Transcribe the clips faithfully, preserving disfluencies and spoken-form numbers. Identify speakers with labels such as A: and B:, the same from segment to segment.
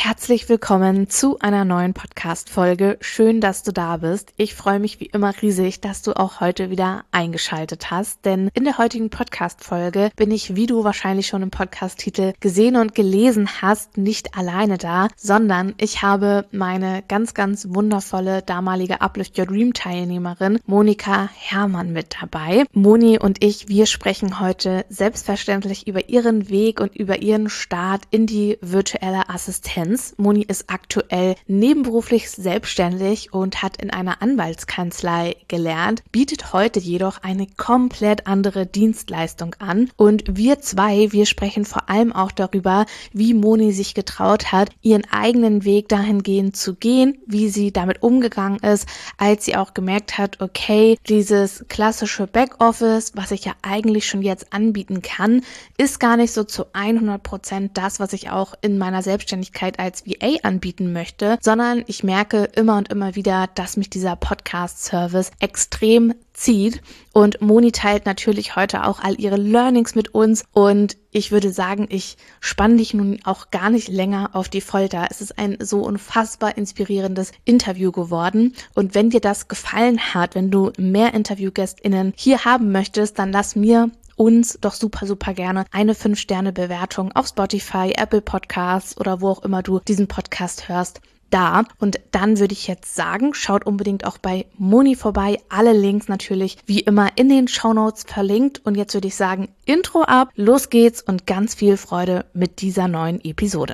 A: Herzlich willkommen zu einer neuen Podcast-Folge. Schön, dass du da bist. Ich freue mich wie immer riesig, dass du auch heute wieder eingeschaltet hast, denn in der heutigen Podcast-Folge bin ich, wie du wahrscheinlich schon im Podcast-Titel gesehen und gelesen hast, nicht alleine da, sondern ich habe meine ganz, ganz wundervolle damalige Uplift Your Dream Teilnehmerin Monika Herrmann mit dabei. Moni und ich, wir sprechen heute selbstverständlich über ihren Weg und über ihren Start in die virtuelle Assistenz. Moni ist aktuell nebenberuflich selbstständig und hat in einer Anwaltskanzlei gelernt, bietet heute jedoch eine komplett andere Dienstleistung an. Und wir zwei, wir sprechen vor allem auch darüber, wie Moni sich getraut hat, ihren eigenen Weg dahingehend zu gehen, wie sie damit umgegangen ist, als sie auch gemerkt hat, okay, dieses klassische Backoffice, was ich ja eigentlich schon jetzt anbieten kann, ist gar nicht so zu hundert Prozent das, was ich auch in meiner Selbstständigkeit als V A anbieten möchte, sondern ich merke immer und immer wieder, dass mich dieser Podcast-Service extrem zieht, und Moni teilt natürlich heute auch all ihre Learnings mit uns, und ich würde sagen, ich spanne dich nun auch gar nicht länger auf die Folter. Es ist ein so unfassbar inspirierendes Interview geworden, und wenn dir das gefallen hat, wenn du mehr InterviewgästInnen hier haben möchtest, dann lass mir uns doch super, super gerne eine fünf Sterne Bewertung auf Spotify, Apple Podcasts oder wo auch immer du diesen Podcast hörst, da. Und dann würde ich jetzt sagen, schaut unbedingt auch bei Moni vorbei. Alle Links natürlich wie immer in den Shownotes verlinkt. Und jetzt würde ich sagen, Intro ab, los geht's und ganz viel Freude mit dieser neuen Episode.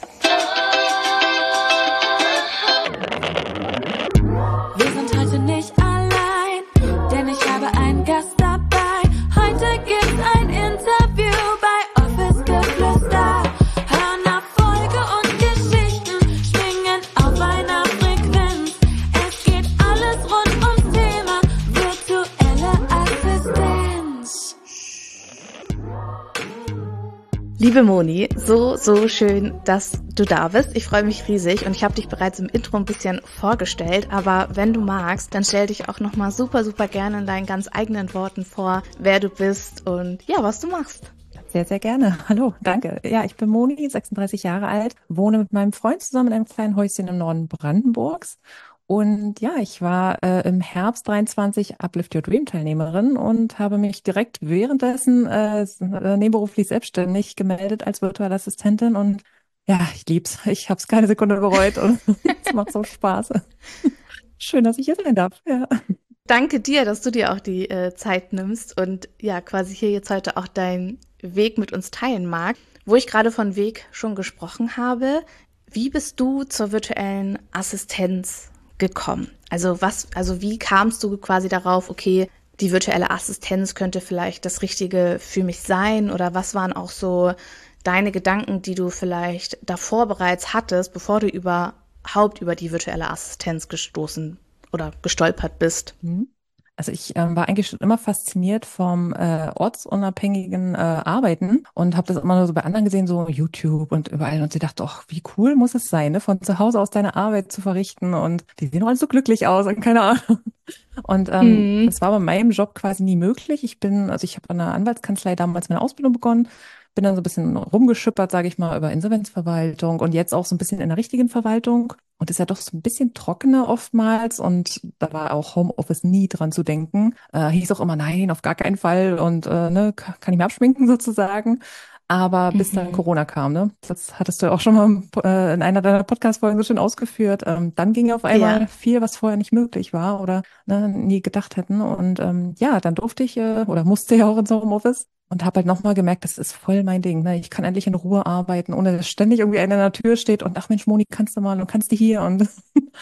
B: Wir sind heute nicht allein, denn ich habe einen Gast dabei. Heute gibt's ein Interview bei Office Geflüster. Hören Erfolge und Geschichten, schwingen auf einer Frequenz. Es geht alles rund ums Thema virtuelle Assistenz.
A: Liebe Moni, so, so schön, dass du da bist. Ich freue mich riesig, und ich habe dich bereits im Intro ein bisschen vorgestellt, aber wenn du magst, dann stell dich auch nochmal super, super gerne in deinen ganz eigenen Worten vor, wer du bist und ja, was du machst.
C: Sehr, sehr gerne. Hallo, danke. Ja, ich bin Moni, sechsunddreißig Jahre alt, wohne mit meinem Freund zusammen in einem kleinen Häuschen im Norden Brandenburgs. Und ja, ich war äh, im Herbst dreiundzwanzig Uplift Your Dream Teilnehmerin und habe mich direkt währenddessen äh, nebenberuflich selbstständig gemeldet als virtuelle Assistentin. Und ja, ich lieb's. Ich habe es keine Sekunde bereut und es macht so Spaß. Schön, dass ich hier sein darf. Ja.
A: Danke dir, dass du dir auch die äh, Zeit nimmst und ja, quasi hier jetzt heute auch deinen Weg mit uns teilen magst. Wo ich gerade von Weg schon gesprochen habe, wie bist du zur virtuellen Assistenz gekommen? Also was, also wie kamst du quasi darauf, okay, die virtuelle Assistenz könnte vielleicht das Richtige für mich sein, oder was waren auch so deine Gedanken, die du vielleicht davor bereits hattest, bevor du überhaupt über die virtuelle Assistenz gestoßen oder gestolpert bist?
C: Mhm. Also ich ähm, war eigentlich schon immer fasziniert vom äh, ortsunabhängigen äh, Arbeiten und habe das immer nur so bei anderen gesehen, so YouTube und überall. Und sie dachte, ach, wie cool muss es sein, ne, von zu Hause aus deine Arbeit zu verrichten. Und die sehen doch alle so glücklich aus und keine Ahnung. Und ähm,
A: Mhm.
C: das war bei meinem Job quasi nie möglich. Ich bin, also ich habe an einer Anwaltskanzlei damals meine Ausbildung begonnen, bin dann so ein bisschen rumgeschippert, sage ich mal, über Insolvenzverwaltung und jetzt auch so ein bisschen in der richtigen Verwaltung. Und ist ja doch so ein bisschen trockener oftmals, und da war auch Homeoffice nie dran zu denken. Äh, hieß auch immer, nein, auf gar keinen Fall, und äh, ne, kann ich mir abschminken sozusagen. Aber bis dann
A: Mhm.
C: Corona kam, ne? Das hattest du ja auch schon mal äh, in einer deiner Podcast-Folgen so schön ausgeführt. Ähm, dann ging auf einmal
A: Ja.
C: viel, was vorher nicht möglich war oder ne, nie gedacht hätten. Und ähm, ja, dann durfte ich äh, oder musste ja auch ins Homeoffice und habe halt nochmal gemerkt, das ist voll mein Ding. Ne? Ich kann endlich in Ruhe arbeiten, ohne dass ständig irgendwie einer an der Tür steht und ach Mensch, Moni, kannst du mal und kannst du hier und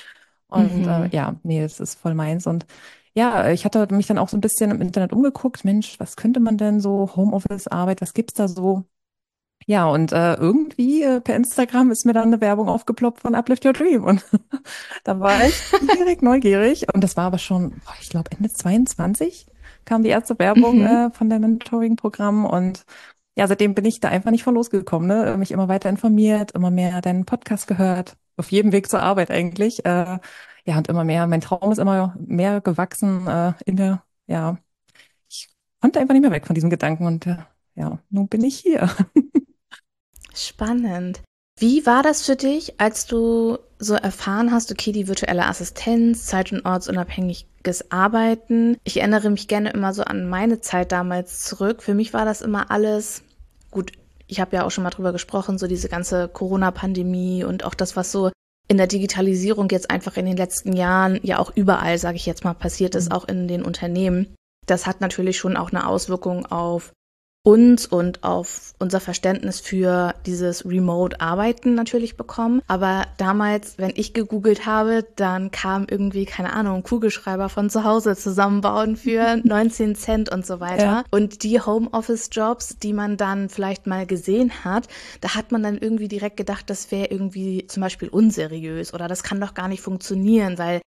C: und äh,
A: Mhm.
C: ja, nee, das ist voll meins. Und ja, ich hatte mich dann auch so ein bisschen im Internet umgeguckt. Mensch, was könnte man denn so Homeoffice-Arbeit, was gibt's da so? Ja, und äh, irgendwie äh, per Instagram ist mir dann eine Werbung aufgeploppt von Uplift Your Dream. Und da war ich direkt neugierig. Und das war aber schon, boah, ich glaube, Ende zweiundzwanzig kam die erste Werbung
A: Mhm.
C: äh, von dem Mentoring-Programm. Und ja, seitdem bin ich da einfach nicht von losgekommen, ne? Mich immer weiter informiert, immer mehr deinen Podcast gehört, auf jedem Weg zur Arbeit eigentlich. Äh, ja, und immer mehr, mein Traum ist immer mehr gewachsen äh, in der, ja, ich konnte einfach nicht mehr weg von diesem Gedanken. Und äh, ja, nun bin ich hier.
A: Spannend. Wie war das für dich, als du so erfahren hast, okay, die virtuelle Assistenz, zeit- und ortsunabhängiges Arbeiten? Ich erinnere mich gerne immer so an meine Zeit damals zurück. Für mich war das immer alles, gut, ich habe ja auch schon mal drüber gesprochen, so diese ganze Corona-Pandemie und auch das, was so in der Digitalisierung jetzt einfach in den letzten Jahren ja auch überall, sage ich jetzt mal, passiert ist, auch in den Unternehmen. Das hat natürlich schon auch eine Auswirkung auf uns und auf unser Verständnis für dieses Remote-Arbeiten natürlich bekommen. Aber damals, wenn ich gegoogelt habe, dann kam irgendwie, keine Ahnung, Kugelschreiber von zu Hause zusammenbauen für neunzehn Cent und so weiter. Ja. Und die Homeoffice-Jobs, die man dann vielleicht mal gesehen hat, da hat man dann irgendwie direkt gedacht, das wäre irgendwie zum Beispiel unseriös oder das kann doch gar nicht funktionieren, weil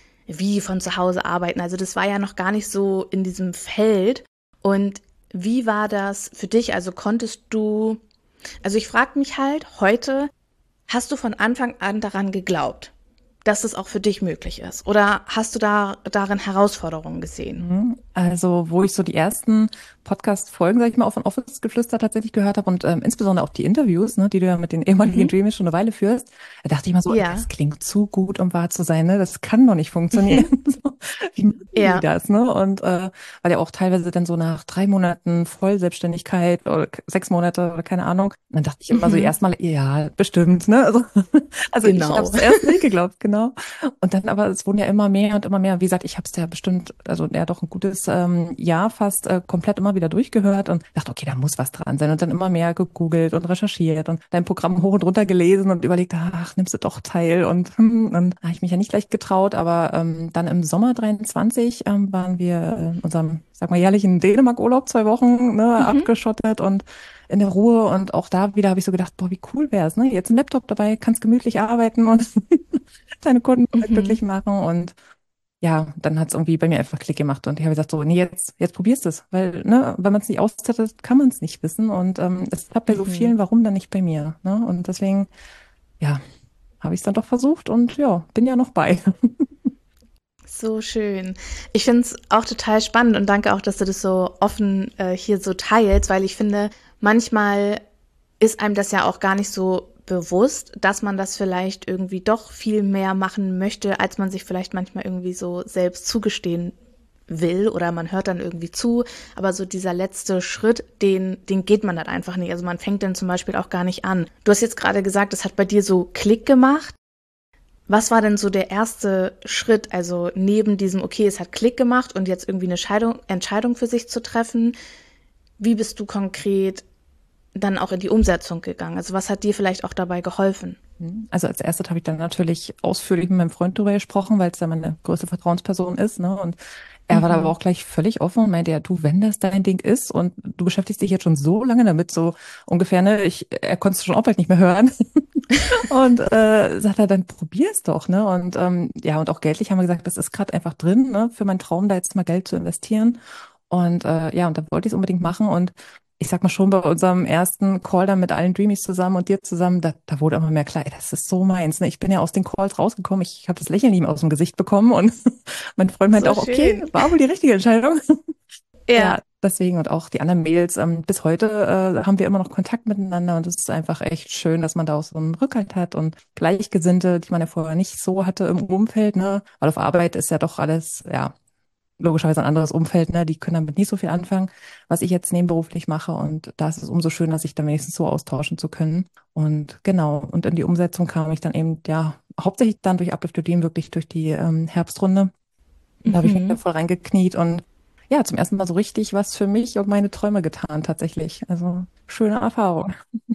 A: wie von zu Hause arbeiten. Also das war ja noch gar nicht so in diesem Feld. Und wie war das für dich? Also konntest du, also ich frage mich halt heute, hast du von Anfang an daran geglaubt, dass es auch für dich möglich ist? Oder hast du da darin Herausforderungen gesehen?
C: Also, wo ich so die ersten Podcast-Folgen, sag ich mal, auch von Office-Geflüster tatsächlich gehört habe und ähm, insbesondere auch die Interviews, ne, die du ja mit den ehemaligen mhm. Dreamies schon eine Weile führst, da dachte ich mal so, ja. das klingt zu gut, um wahr zu sein, ne? Das kann doch nicht funktionieren. so, wie machen ja. die das, ne? Und äh, weil ja auch teilweise dann so nach drei Monaten Vollselbstständigkeit oder sechs Monate oder keine Ahnung, dann dachte ich immer mhm. so erstmal, ja, bestimmt, ne? Also, also genau. ich habe es erst nicht geglaubt, genau. Und dann aber, es wurden ja immer mehr und immer mehr. Wie gesagt, ich habe es ja bestimmt, also ja doch ein gutes ähm, Jahr fast äh, komplett immer wieder durchgehört und dachte, okay, da muss was dran sein. Und dann immer mehr gegoogelt und recherchiert und dein Programm hoch und runter gelesen und überlegt, ach, nimmst du doch teil. Und hm, dann habe ich mich ja nicht gleich getraut. Aber ähm, dann im Sommer dreiundzwanzig ähm, waren wir in unserem, sag mal, jährlichen Dänemark-Urlaub, zwei Wochen, ne, mhm. abgeschottet und in der Ruhe. Und auch da wieder habe ich so gedacht, boah, wie cool wär's, ne? Jetzt ein Laptop dabei, kannst gemütlich arbeiten und deine Kunden mhm. glücklich machen. Und ja, dann hat's irgendwie bei mir einfach Klick gemacht und ich habe gesagt so, nee, jetzt jetzt probierst du es, weil ne, wenn man es nicht austestet, kann man es nicht wissen und ähm, es klappt bei so vielen, warum dann nicht bei mir, ne? Und deswegen, ja, habe ich es dann doch versucht und ja, bin ja noch bei.
A: So schön. Ich finde es auch total spannend und danke auch, dass du das so offen äh, hier so teilst, weil ich finde, manchmal ist einem das ja auch gar nicht so bewusst, dass man das vielleicht irgendwie doch viel mehr machen möchte, als man sich vielleicht manchmal irgendwie so selbst zugestehen will oder man hört dann irgendwie zu, aber so dieser letzte Schritt, den, den geht man dann einfach nicht. Also man fängt dann zum Beispiel auch gar nicht an. Du hast jetzt gerade gesagt, das hat bei dir so Klick gemacht. Was war denn so der erste Schritt, also neben diesem, okay, es hat Klick gemacht und jetzt irgendwie eine Scheidung, Entscheidung für sich zu treffen, wie bist du konkret dann auch in die Umsetzung gegangen? Also was hat dir vielleicht auch dabei geholfen?
C: Also als erstes habe ich dann natürlich ausführlich mit meinem Freund darüber gesprochen, weil es ja meine größte Vertrauensperson ist, ne? Und er mhm. war da aber auch gleich völlig offen und meinte, ja, du, wenn das dein Ding ist und du beschäftigst dich jetzt schon so lange damit, so ungefähr, ne, ich, er konnte es schon auch bald nicht mehr hören. und äh, sagt er, dann probier's doch, ne? Und ähm, ja, und auch geldlich haben wir gesagt, das ist gerade einfach drin, ne, für meinen Traum, da jetzt mal Geld zu investieren. Und äh, ja, und da wollte ich es unbedingt machen und ich sag mal schon bei unserem ersten Call dann mit allen Dreamies zusammen und dir zusammen, da, da wurde immer mehr klar, ey, das ist so meins. Ne? Ich bin ja aus den Calls rausgekommen, ich habe das Lächeln nicht mehr aus dem Gesicht bekommen und mein Freund meinte so auch, schön. Okay, war wohl die richtige Entscheidung. Ja. ja, deswegen und auch die anderen Mädels, ähm, bis heute äh, haben wir immer noch Kontakt miteinander und es ist einfach echt schön, dass man da auch so einen Rückhalt hat und Gleichgesinnte, die man ja vorher nicht so hatte im Umfeld, ne? Weil auf Arbeit ist ja doch alles, ja, logischerweise ein anderes Umfeld, ne? Die können damit nicht so viel anfangen, was ich jetzt nebenberuflich mache. Und da ist es umso schöner, sich dann wenigstens so austauschen zu können. Und genau, und in die Umsetzung kam ich dann eben, ja, hauptsächlich dann durch Uplift Your Dream, wirklich durch die ähm, Herbstrunde. Da mhm. habe ich mich da voll reingekniet und ja, zum ersten Mal so richtig was für mich und meine Träume getan, tatsächlich. Also schöne Erfahrung.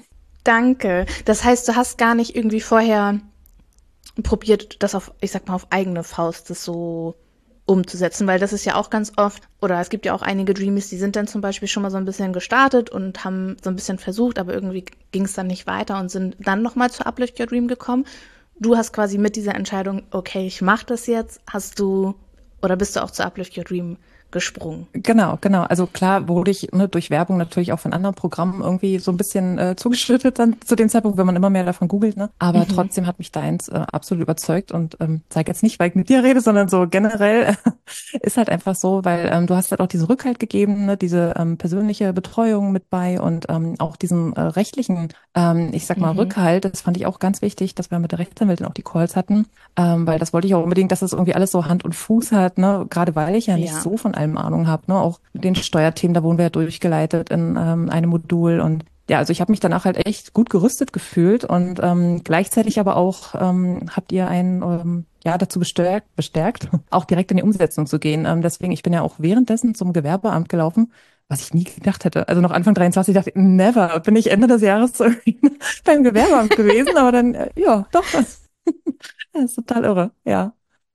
A: Danke. Das heißt, du hast gar nicht irgendwie vorher probiert, das auf, ich sag mal, auf eigene Faust das so umzusetzen, weil das ist ja auch ganz oft, oder es gibt ja auch einige Dreamies, die sind dann zum Beispiel schon mal so ein bisschen gestartet und haben so ein bisschen versucht, aber irgendwie ging es dann nicht weiter und sind dann nochmal zu Uplift Your Dream gekommen. Du hast quasi mit dieser Entscheidung, okay, ich mache das jetzt, hast du, oder bist du auch zu Uplift Your Dream gesprungen.
C: Genau, genau. Also klar wurde ich ne, durch Werbung natürlich auch von anderen Programmen irgendwie so ein bisschen äh, zugeschüttet dann zu dem Zeitpunkt, wenn man immer mehr davon googelt. Ne? Aber mhm. trotzdem hat mich deins äh, absolut überzeugt und ähm, sage jetzt nicht, weil ich mit dir rede, sondern so generell ist halt einfach so, weil ähm, du hast halt auch diesen Rückhalt gegeben, ne? diese ähm, persönliche Betreuung mit bei und ähm, auch diesen äh, rechtlichen, ähm, ich sag mal, mhm. Rückhalt. Das fand ich auch ganz wichtig, dass wir mit der Rechtsanwältin auch die Calls hatten, ähm, weil das wollte ich auch unbedingt, dass das irgendwie alles so Hand und Fuß hat, ne? Gerade weil ich ja nicht ja. so von allem Ahnung habe, ne? Auch den Steuerthemen, da wurden wir ja durchgeleitet in ähm, einem Modul und ja, also ich habe mich danach halt echt gut gerüstet gefühlt und ähm, gleichzeitig aber auch ähm, habt ihr einen ähm, ja dazu bestärkt, bestärkt, auch direkt in die Umsetzung zu gehen. Ähm, deswegen, ich bin ja auch währenddessen zum Gewerbeamt gelaufen, was ich nie gedacht hätte. Also noch Anfang dreiundzwanzig dachte ich, never, bin ich Ende des Jahres beim Gewerbeamt gewesen, aber dann, äh, ja, doch, das, das ist total irre, ja.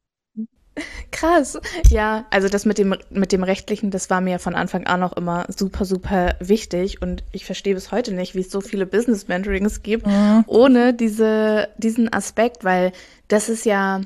A: Krass. Ja, also das mit dem mit dem Rechtlichen, das war mir von Anfang an auch immer super, super wichtig und ich verstehe bis heute nicht, wie es so viele Business-Mentorings gibt, mhm. ohne diese diesen Aspekt, weil das ist ja,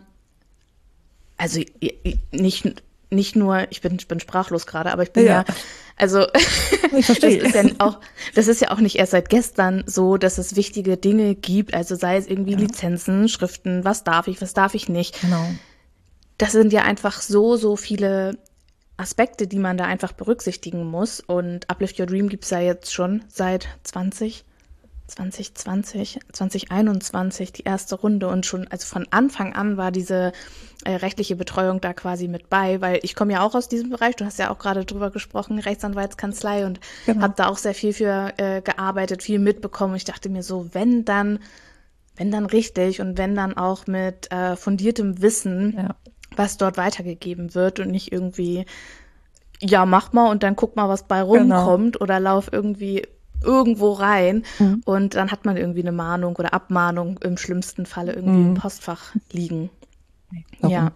A: also nicht nicht nur, ich bin, ich bin sprachlos gerade, aber ich bin ja, ja also ich verstehe. Das ist ja auch, das ist ja auch nicht erst seit gestern so, dass es wichtige Dinge gibt, also sei es irgendwie ja. Lizenzen, Schriften, was darf ich, was darf ich nicht.
C: Genau.
A: Das sind ja einfach so, so viele Aspekte, die man da einfach berücksichtigen muss. Und Uplift Your Dream gibt es ja jetzt schon seit zwanzig, zwanzig zwanzig, zwanzig einundzwanzig die erste Runde. Und schon, also von Anfang an war diese äh, rechtliche Betreuung da quasi mit bei, weil ich komme ja auch aus diesem Bereich. Du hast ja auch gerade drüber gesprochen, Rechtsanwaltskanzlei und genau. habe da auch sehr viel für äh, gearbeitet, viel mitbekommen. Ich dachte mir so, wenn dann, wenn dann richtig und wenn dann auch mit äh, fundiertem Wissen, ja. was dort weitergegeben wird und nicht irgendwie, ja, mach mal und dann guck mal, was bei rumkommt genau. oder lauf irgendwie irgendwo rein mhm. und dann hat man irgendwie eine Mahnung oder Abmahnung im schlimmsten Falle irgendwie mhm. im Postfach liegen. Warum? Ja.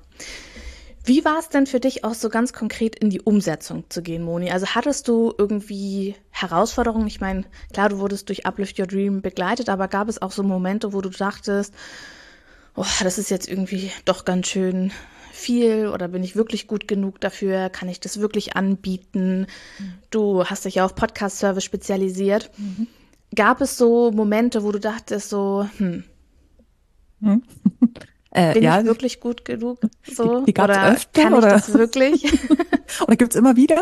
A: Wie war es denn für dich auch so ganz konkret in die Umsetzung zu gehen, Moni? Also hattest du irgendwie Herausforderungen? Ich meine, klar, du wurdest durch Uplift Your Dream begleitet, aber gab es auch so Momente, wo du dachtest, oh, das ist jetzt irgendwie doch ganz schön viel oder bin ich wirklich gut genug dafür? Kann ich das wirklich anbieten? Mhm. Du hast dich ja auf Podcast-Service spezialisiert. Mhm. Gab es so Momente, wo du dachtest so, hm,
C: mhm. äh,
A: bin
C: ja,
A: ich wirklich gut genug? So?
C: Die, die gab's
A: oder
C: öfter,
A: kann
C: oder?
A: ich das wirklich?
C: Oder gibt's immer wieder?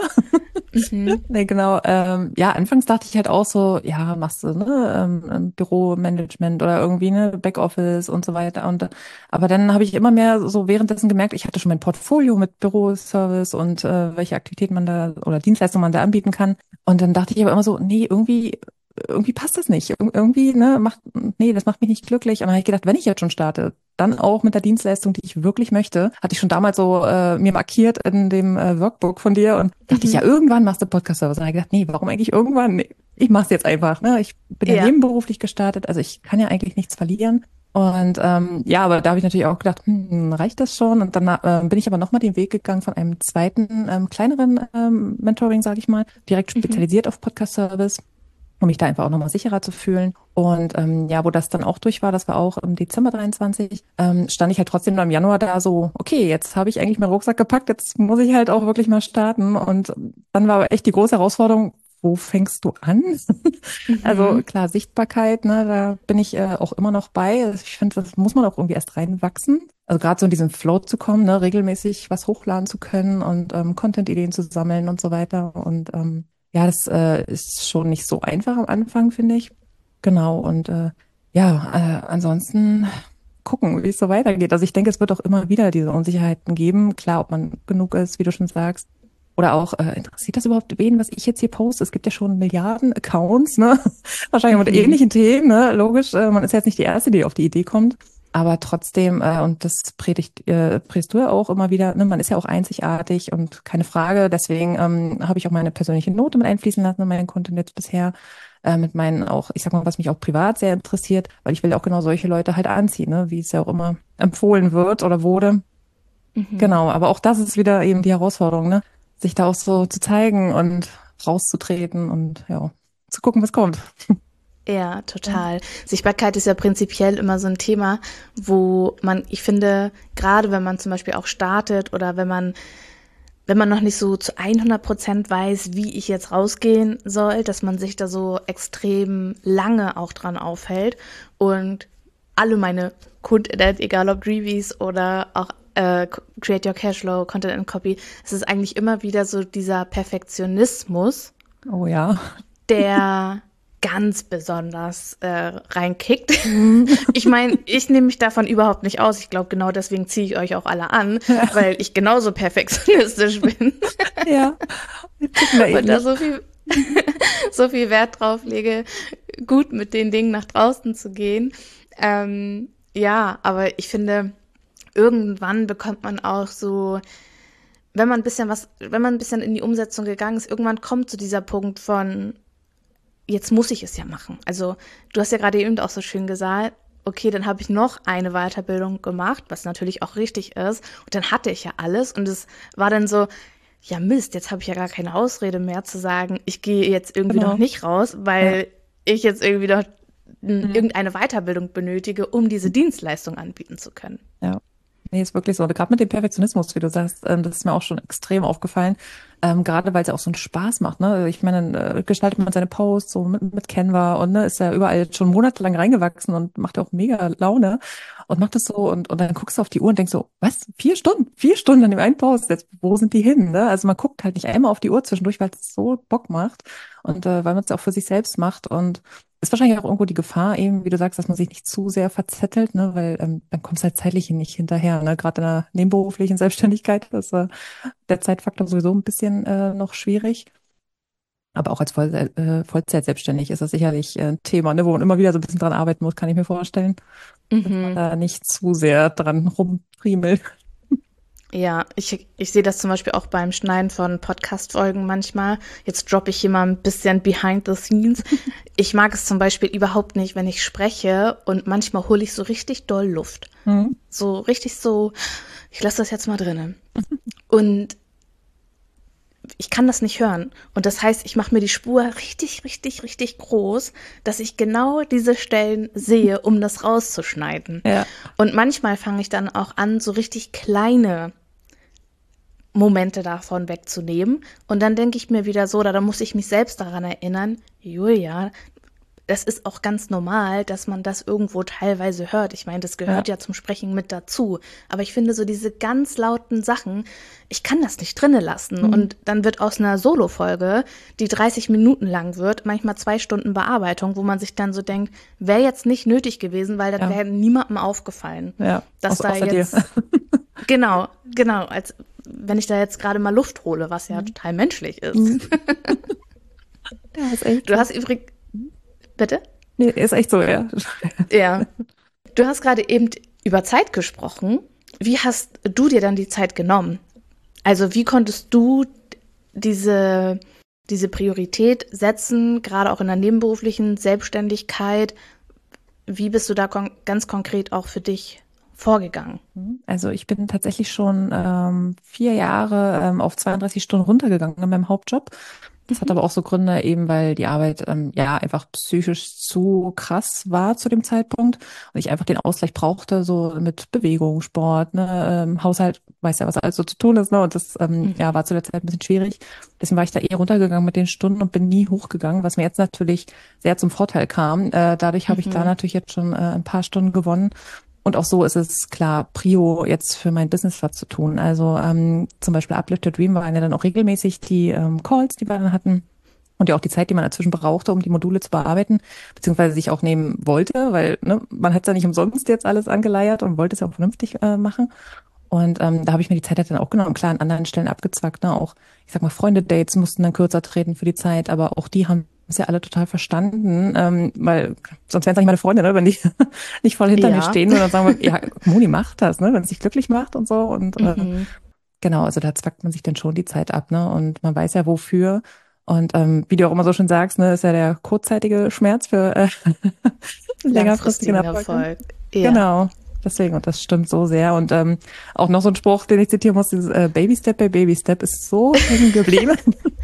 A: Mhm.
C: Nee, genau. Ähm, ja, anfangs dachte ich halt auch so, ja, machst du ne, ähm, Büromanagement oder irgendwie ne Backoffice und so weiter. Und aber dann habe ich immer mehr so währenddessen gemerkt, ich hatte schon mein Portfolio mit Büroservice und äh, welche Aktivitäten man da oder Dienstleistungen man da anbieten kann. Und dann dachte ich aber immer so, nee, irgendwie irgendwie passt das nicht. Ir- irgendwie, ne, macht, nee, das macht mich nicht glücklich. Und dann habe ich gedacht, wenn ich jetzt schon starte, dann auch mit der Dienstleistung, die ich wirklich möchte, hatte ich schon damals so äh, mir markiert in dem äh, Workbook von dir und dachte
A: Mhm.
C: ich, ja, irgendwann machst du Podcast-Service. Und dann habe ich gedacht, nee, warum eigentlich irgendwann? Nee, ich mach's jetzt einfach. Ne? Ich bin ja
A: Ja.
C: nebenberuflich gestartet, also ich kann ja eigentlich nichts verlieren. Und ähm, ja, aber da habe ich natürlich auch gedacht, hm, reicht das schon? Und dann äh, bin ich aber nochmal den Weg gegangen von einem zweiten, ähm, kleineren ähm, Mentoring, sage ich mal, direkt spezialisiert auf Podcast-Service, um mich da einfach auch nochmal sicherer zu fühlen. Und ähm, ja, wo das dann auch durch war, das war auch im Dezember dreiundzwanzig, ähm, stand ich halt trotzdem noch im Januar da so, okay, jetzt habe ich eigentlich meinen Rucksack gepackt, jetzt muss ich halt auch wirklich mal starten. Und dann war aber echt die große Herausforderung, wo fängst du an?
A: Mhm.
C: Also klar, Sichtbarkeit, ne, da bin ich äh, auch immer noch bei. Also ich finde, das muss man auch irgendwie erst reinwachsen. Also gerade so in diesen Flow zu kommen, ne, regelmäßig was hochladen zu können und ähm, Content-Ideen zu sammeln und so weiter. Und ähm, ja, das äh, ist schon nicht so einfach am Anfang, finde ich. Genau, und äh, ja, äh, ansonsten gucken, wie es so weitergeht. Also ich denke, es wird auch immer wieder diese Unsicherheiten geben. Klar, ob man genug ist, wie du schon sagst. Oder auch, äh, interessiert das überhaupt wen, was ich jetzt hier poste? Es gibt ja schon Milliarden Accounts, ne? Wahrscheinlich mit
A: Mhm.
C: ähnlichen Themen, ne? Logisch, äh, man ist jetzt nicht die Erste, die auf die Idee kommt. Aber trotzdem, äh, und das predigt, äh, predigst du ja auch immer wieder, ne? Man ist ja auch einzigartig und keine Frage. Deswegen ähm, habe ich auch meine persönliche Note mit einfließen lassen in meinen Content jetzt bisher. Äh, mit meinen auch, ich sag mal, was mich auch privat sehr interessiert, weil ich will auch genau solche Leute halt anziehen, ne? Wie es ja auch immer empfohlen wird oder wurde.
A: Mhm.
C: Genau, aber auch das ist wieder eben die Herausforderung, ne? Sich da auch so zu zeigen und rauszutreten und ja, zu gucken, was kommt.
A: Ja, total. Sichtbarkeit ist ja prinzipiell immer so ein Thema, wo man, ich finde, gerade wenn man zum Beispiel auch startet oder wenn man wenn man noch nicht so zu hundert Prozent weiß, wie ich jetzt rausgehen soll, dass man sich da so extrem lange auch dran aufhält und alle meine Kundinnen, egal ob Dreamies oder auch äh, Create Your Cashflow, Content and Copy, es ist eigentlich immer wieder so dieser Perfektionismus,
C: Oh ja.
A: der ganz besonders äh, reinkickt. Ich meine, ich nehme mich davon überhaupt nicht aus. Ich glaube, genau deswegen ziehe ich euch auch alle an, weil ich genauso perfektionistisch bin.
C: Ja.
A: Und da so viel, so viel Wert drauf lege, gut mit den Dingen nach draußen zu gehen. Ähm, ja, aber ich finde, irgendwann bekommt man auch so, wenn man ein bisschen was, wenn man ein bisschen in die Umsetzung gegangen ist, irgendwann kommt zu dieser Punkt von, jetzt muss ich es ja machen. Also du hast ja gerade eben auch so schön gesagt, okay, dann habe ich noch eine Weiterbildung gemacht, was natürlich auch richtig ist. Und dann hatte ich ja alles und es war dann so, ja Mist, jetzt habe ich ja gar keine Ausrede mehr zu sagen, ich gehe jetzt irgendwie
C: Genau.
A: noch nicht raus, weil
C: Ja.
A: ich jetzt irgendwie noch
C: Mhm.
A: irgendeine Weiterbildung benötige, um diese Dienstleistung anbieten zu können.
C: Ja. Nee, ist wirklich so. Und gerade mit dem Perfektionismus, wie du sagst, ähm, das ist mir auch schon extrem aufgefallen. Ähm, gerade weil es ja auch so einen Spaß macht, ne? Ich meine, dann äh, gestaltet man seine Posts so mit, mit Canva und ne, ist ja überall jetzt schon monatelang reingewachsen und macht auch mega Laune und macht das so und, und dann guckst du auf die Uhr und denkst so, was? Vier Stunden? Vier Stunden an dem einen Post? Jetzt, wo sind die hin? Ne? Also man guckt halt nicht einmal auf die Uhr zwischendurch, weil es so Bock macht und äh, weil man es auch für sich selbst macht und ist wahrscheinlich auch irgendwo die Gefahr eben, wie du sagst, dass man sich nicht zu sehr verzettelt, ne, weil ähm, dann kommst du halt zeitlich nicht hinterher, ne, gerade in der nebenberuflichen Selbstständigkeit ist äh, der Zeitfaktor sowieso ein bisschen äh, noch schwierig. Aber auch als Voll äh, Vollzeit selbstständig ist das sicherlich äh, ein Thema, ne, wo man immer wieder so ein bisschen dran arbeiten muss, kann ich mir vorstellen, dass man
A: Mhm.
C: da nicht zu sehr dran rumfriemelt.
A: Ja, ich, ich sehe das zum Beispiel auch beim Schneiden von Podcast-Folgen manchmal. Jetzt droppe ich hier mal ein bisschen behind the scenes. Ich mag es zum Beispiel überhaupt nicht, wenn ich spreche und manchmal hole ich so richtig doll Luft.
C: Mhm.
A: So richtig so, ich lasse das jetzt mal drinnen. Und ich kann das nicht hören. Und das heißt, ich mache mir die Spur richtig, richtig, richtig groß, dass ich genau diese Stellen sehe, um das rauszuschneiden.
C: Ja,
A: Und manchmal fange ich dann auch an, so richtig kleine Momente davon wegzunehmen. Und dann denke ich mir wieder so, oder da muss ich mich selbst daran erinnern, Julia, das ist auch ganz normal, dass man das irgendwo teilweise hört. Ich meine, das gehört
C: ja,
A: ja zum Sprechen mit dazu. Aber ich finde so diese ganz lauten Sachen, ich kann das nicht drinne lassen.
C: Mhm.
A: Und dann wird aus einer Solo-Folge, die dreißig Minuten lang wird, manchmal zwei Stunden Bearbeitung, wo man sich dann so denkt, wäre jetzt nicht nötig gewesen, weil das
C: ja,
A: wäre niemandem aufgefallen,
C: ja,
A: dass
C: Aus,
A: da
C: außer dir.
A: jetzt, genau, genau, als wenn ich da jetzt gerade mal Luft hole, was ja
C: Mhm.
A: total menschlich ist.
C: Mhm. Ja, ist echt
A: Du
C: so.
A: hast übrigens, bitte?
C: Nee, ist echt so, ja.
A: Ja. Du hast gerade eben über Zeit gesprochen. Wie hast du dir dann die Zeit genommen? Also wie konntest du diese, diese Priorität setzen, gerade auch in der nebenberuflichen Selbstständigkeit? Wie bist du da kon ganz konkret auch für dich vorgegangen?
C: Also ich bin tatsächlich schon ähm, vier Jahre ähm, auf zweiunddreißig Stunden runtergegangen in meinem Hauptjob. Das hat
A: Mhm.
C: aber auch so Gründe, eben weil die Arbeit ähm, ja einfach psychisch zu krass war zu dem Zeitpunkt und ich einfach den Ausgleich brauchte, so mit Bewegung, Sport, ne, ähm, Haushalt, weiß ja, was alles so zu tun ist, ne? Und das ähm, ja
A: Mhm.
C: war zu der Zeit ein bisschen schwierig. Deswegen war ich da eher runtergegangen mit den Stunden und bin nie hochgegangen, was mir jetzt natürlich sehr zum Vorteil kam. Äh, dadurch habe ich da
A: Mhm.
C: natürlich jetzt schon äh, ein paar Stunden gewonnen. Und auch so ist es klar, Prio jetzt für mein Business was zu tun. Also ähm, zum Beispiel Uplift Your Dream waren ja dann auch regelmäßig die ähm, Calls, die wir dann hatten. Und ja auch die Zeit, die man dazwischen brauchte, um die Module zu bearbeiten, beziehungsweise sich auch nehmen wollte, weil ne, man hat ja nicht umsonst jetzt alles angeleiert und wollte es ja auch vernünftig äh, machen. Und ähm, da habe ich mir die Zeit halt dann auch genommen, klar an anderen Stellen abgezwackt. Ne? Auch, ich sag mal, Freunde-Dates mussten dann kürzer treten für die Zeit, aber auch die haben es ja alle total verstanden, ähm, weil sonst wären es nicht meine Freunde, ne? Wenn die nicht voll hinter mir
A: Ja.
C: stehen und dann sagen wir, ja, Moni macht das, ne? Wenn es dich glücklich macht und so. Und äh,
A: Mhm.
C: genau, also da zwackt man sich dann schon die Zeit ab, ne? Und man weiß ja wofür. Und ähm, wie du auch immer so schön sagst, ne, ist ja der kurzzeitige Schmerz für äh, längerfristigen
A: Langfristigen
C: Erfolg. Ne?
A: Erfolg. Ja.
C: Genau. Deswegen, und das stimmt so sehr. Und ähm, auch noch so ein Spruch, den ich zitieren muss, dieses äh, Baby Step by Baby Step ist so hängen geblieben.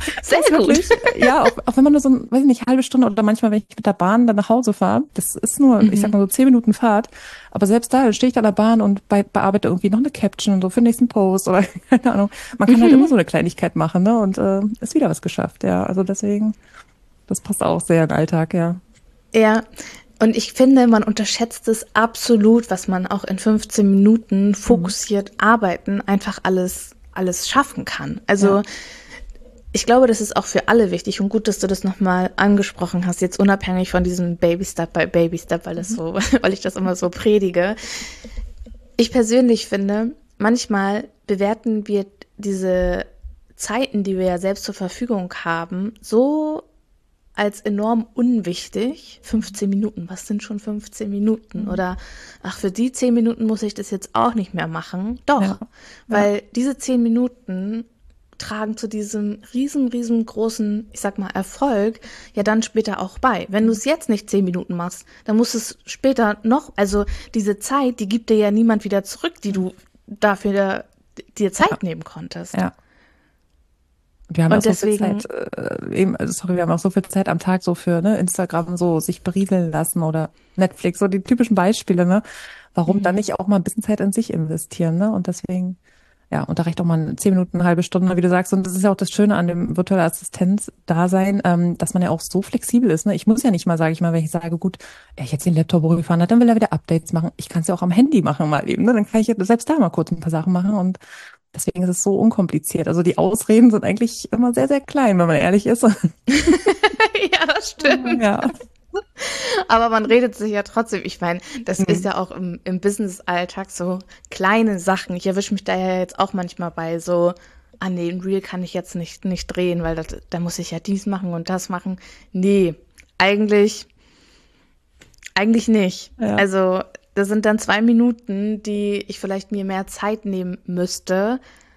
A: Sehr
C: Das ist
A: gut.
C: wirklich, ja, auch, auch wenn man nur so, weiß ich nicht, halbe Stunde oder manchmal, wenn ich mit der Bahn dann nach Hause fahre, das ist nur, ich sag
A: Mhm.
C: mal so zehn Minuten Fahrt, aber selbst da, dann stehe ich da an der Bahn und bei, bearbeite irgendwie noch eine Caption und so für den nächsten Post oder keine Ahnung. Man kann halt immer
A: Mhm.
C: so eine Kleinigkeit machen, ne, und äh, ist wieder was geschafft, ja. Also deswegen, das passt auch sehr in den Alltag, ja.
A: Ja, und ich finde, man unterschätzt es absolut, was man auch in fünfzehn Minuten
C: Mhm.
A: fokussiert arbeiten einfach alles, alles schaffen kann.
C: Ja.
A: Also ich glaube, das ist auch für alle wichtig und gut, dass du das nochmal angesprochen hast, jetzt unabhängig von diesem Baby Step by Baby Step, weil das
C: Mhm.
A: so, weil ich das immer so predige. Ich persönlich finde, manchmal bewerten wir diese Zeiten, die wir ja selbst zur Verfügung haben, so als enorm unwichtig. fünfzehn Minuten, was sind schon fünfzehn Minuten?
C: Mhm.
A: Oder, ach, für die zehn Minuten muss ich das jetzt auch nicht mehr machen.
C: Ja.
A: Doch,
C: Ja.
A: weil diese zehn Minuten tragen zu diesem riesen, riesengroßen, ich sag mal, Erfolg ja dann später auch bei. Wenn du
C: Mhm.
A: es jetzt nicht zehn Minuten machst, dann musst du es später noch, also diese Zeit, die gibt dir ja niemand wieder zurück, die du dafür dir
C: Ja.
A: Zeit nehmen konntest.
C: Ja. Und wir haben auch
A: Und
C: so viel
A: deswegen,
C: Zeit, äh, eben, also sorry, wir haben auch so viel Zeit am Tag so für, ne, Instagram so sich berieseln lassen oder Netflix, so die typischen Beispiele, ne? Warum dann
A: mhm.
C: nicht auch mal ein bisschen Zeit in sich investieren, ne? Und deswegen, ja, und da reicht auch mal zehn Minuten, eine halbe Stunde, wie du sagst. Und das ist ja auch das Schöne an dem virtuellen Assistenz-Dasein, ähm, dass man ja auch so flexibel ist, ne? Ich muss ja nicht mal, sage ich mal, wenn ich sage, gut, ey, ich jetzt den Laptop hochgefahren hat, dann will er wieder Updates machen. Ich kann es ja auch am Handy machen mal eben, ne? Dann kann ich ja selbst da mal kurz ein paar Sachen machen und deswegen ist es so unkompliziert. Also die Ausreden sind eigentlich immer sehr, sehr klein, wenn man ehrlich ist.
A: Ja, das stimmt.
C: Ja.
A: Aber man redet sich ja trotzdem, ich meine, das ist
C: Mhm.
A: ja auch im, im Business-Alltag so kleine Sachen. Ich erwische mich da ja jetzt auch manchmal bei so, ah nee, ein Reel kann ich jetzt nicht, nicht drehen, weil das, da muss ich ja dies machen und das machen. Nee, eigentlich, eigentlich nicht.
C: Ja.
A: Also, das sind dann zwei Minuten, die ich vielleicht mir mehr Zeit nehmen müsste.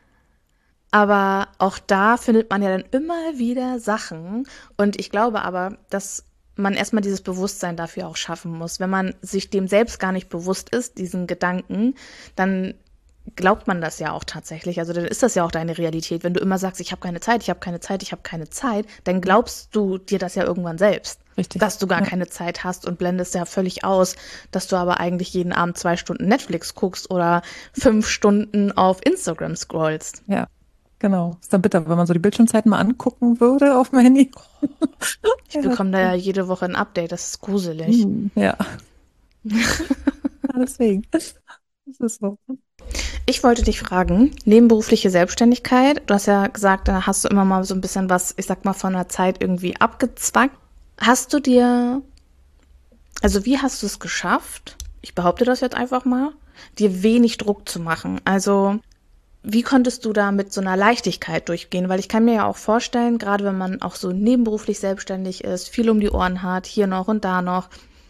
A: Aber auch da findet man ja dann immer wieder Sachen. Und ich glaube aber, dass man erstmal dieses Bewusstsein dafür auch schaffen muss. Wenn man sich dem selbst gar nicht bewusst ist, diesen Gedanken, dann glaubt man das ja auch tatsächlich. Also dann ist das ja auch deine Realität. Wenn du immer sagst, ich habe keine Zeit, ich habe keine Zeit, ich habe keine Zeit, dann glaubst du dir das ja irgendwann selbst,
C: Richtig.
A: dass du gar
C: Ja.
A: keine Zeit hast und blendest ja völlig aus, dass du aber eigentlich jeden Abend zwei Stunden Netflix guckst oder fünf Stunden auf Instagram scrollst.
C: Ja. Genau. Ist dann bitter, wenn man so die Bildschirmzeiten mal angucken würde auf dem Handy.
A: Ich
C: Ja.
A: bekomme da ja jede Woche ein Update, das ist gruselig.
C: Hm, ja. Ja, deswegen. Das ist so.
A: Ich wollte dich fragen, nebenberufliche Selbstständigkeit, du hast ja gesagt, da hast du immer mal so ein bisschen was, ich sag mal, von der Zeit irgendwie abgezwackt. Hast du dir, also wie hast du es geschafft, ich behaupte das jetzt einfach mal, dir wenig Druck zu machen? Also wie konntest du da mit so einer Leichtigkeit durchgehen? Weil ich kann mir ja auch vorstellen, gerade wenn man auch so nebenberuflich selbstständig ist, viel um die Ohren hat, hier noch und da noch,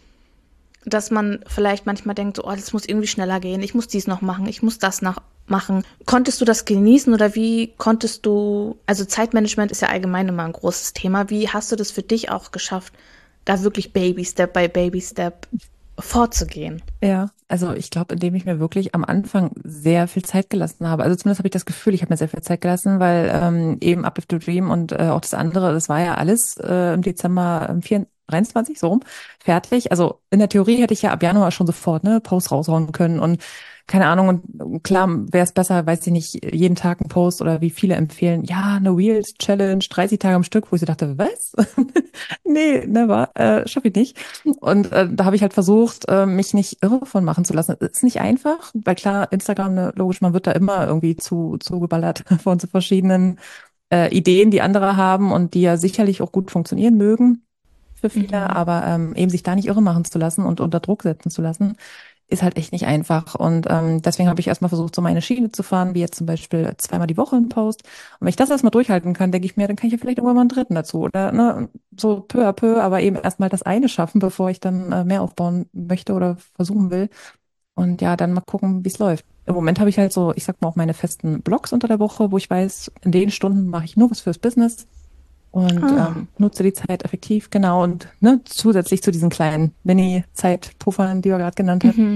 A: dass man vielleicht manchmal denkt, so, oh, das muss irgendwie schneller gehen, ich muss dies noch machen, ich muss das noch machen. Konntest du das genießen oder wie konntest du, also Zeitmanagement ist ja allgemein immer ein großes Thema, wie hast du das für dich auch geschafft, da wirklich Baby Step by Baby Step vorzugehen?
C: Ja, also ich glaube, indem ich mir wirklich am Anfang sehr viel Zeit gelassen habe. Also zumindest habe ich das Gefühl, ich habe mir sehr viel Zeit gelassen, weil ähm, eben Uplift to Dream und äh, auch das andere, das war ja alles äh, im Dezember ähm, vierundzwanzig, dreiundzwanzig, so rum, fertig. Also in der Theorie hätte ich ja ab Januar schon sofort ne Post raushauen können und keine Ahnung. Und klar wäre es besser, weiß ich nicht, jeden Tag ein Post oder wie viele empfehlen, ja, eine Reels Challenge, dreißig Tage am Stück, wo ich so dachte, was? Nee, never, äh, schaffe ich nicht. Und äh, da habe ich halt versucht, äh, mich nicht irre von machen zu lassen. Ist nicht einfach, weil klar, Instagram, ne, logisch, man wird da immer irgendwie zu zugeballert von so verschiedenen äh, Ideen, die andere haben und die ja sicherlich auch gut funktionieren mögen für viele,
A: Mhm.
C: aber ähm, eben sich da nicht irre machen zu lassen und unter Druck setzen zu lassen, ist halt echt nicht einfach. Und ähm, deswegen habe ich erstmal versucht, so meine Schiene zu fahren, wie jetzt zum Beispiel zweimal die Woche ein Post. Und wenn ich das erstmal durchhalten kann, denke ich mir, dann kann ich ja vielleicht irgendwann mal einen dritten dazu. Oder ne, so peu à peu, aber eben erstmal das eine schaffen, bevor ich dann äh, mehr aufbauen möchte oder versuchen will. Und ja, dann mal gucken, wie es läuft. Im Moment habe ich halt so, ich sag mal, auch meine festen Blogs unter der Woche, wo ich weiß, in den Stunden mache ich nur was fürs Business und
A: Ah.
C: ähm, nutze die Zeit effektiv, genau. Und ne, zusätzlich zu diesen kleinen Mini-Zeitpuffern, die wir gerade genannt haben.
A: Mhm.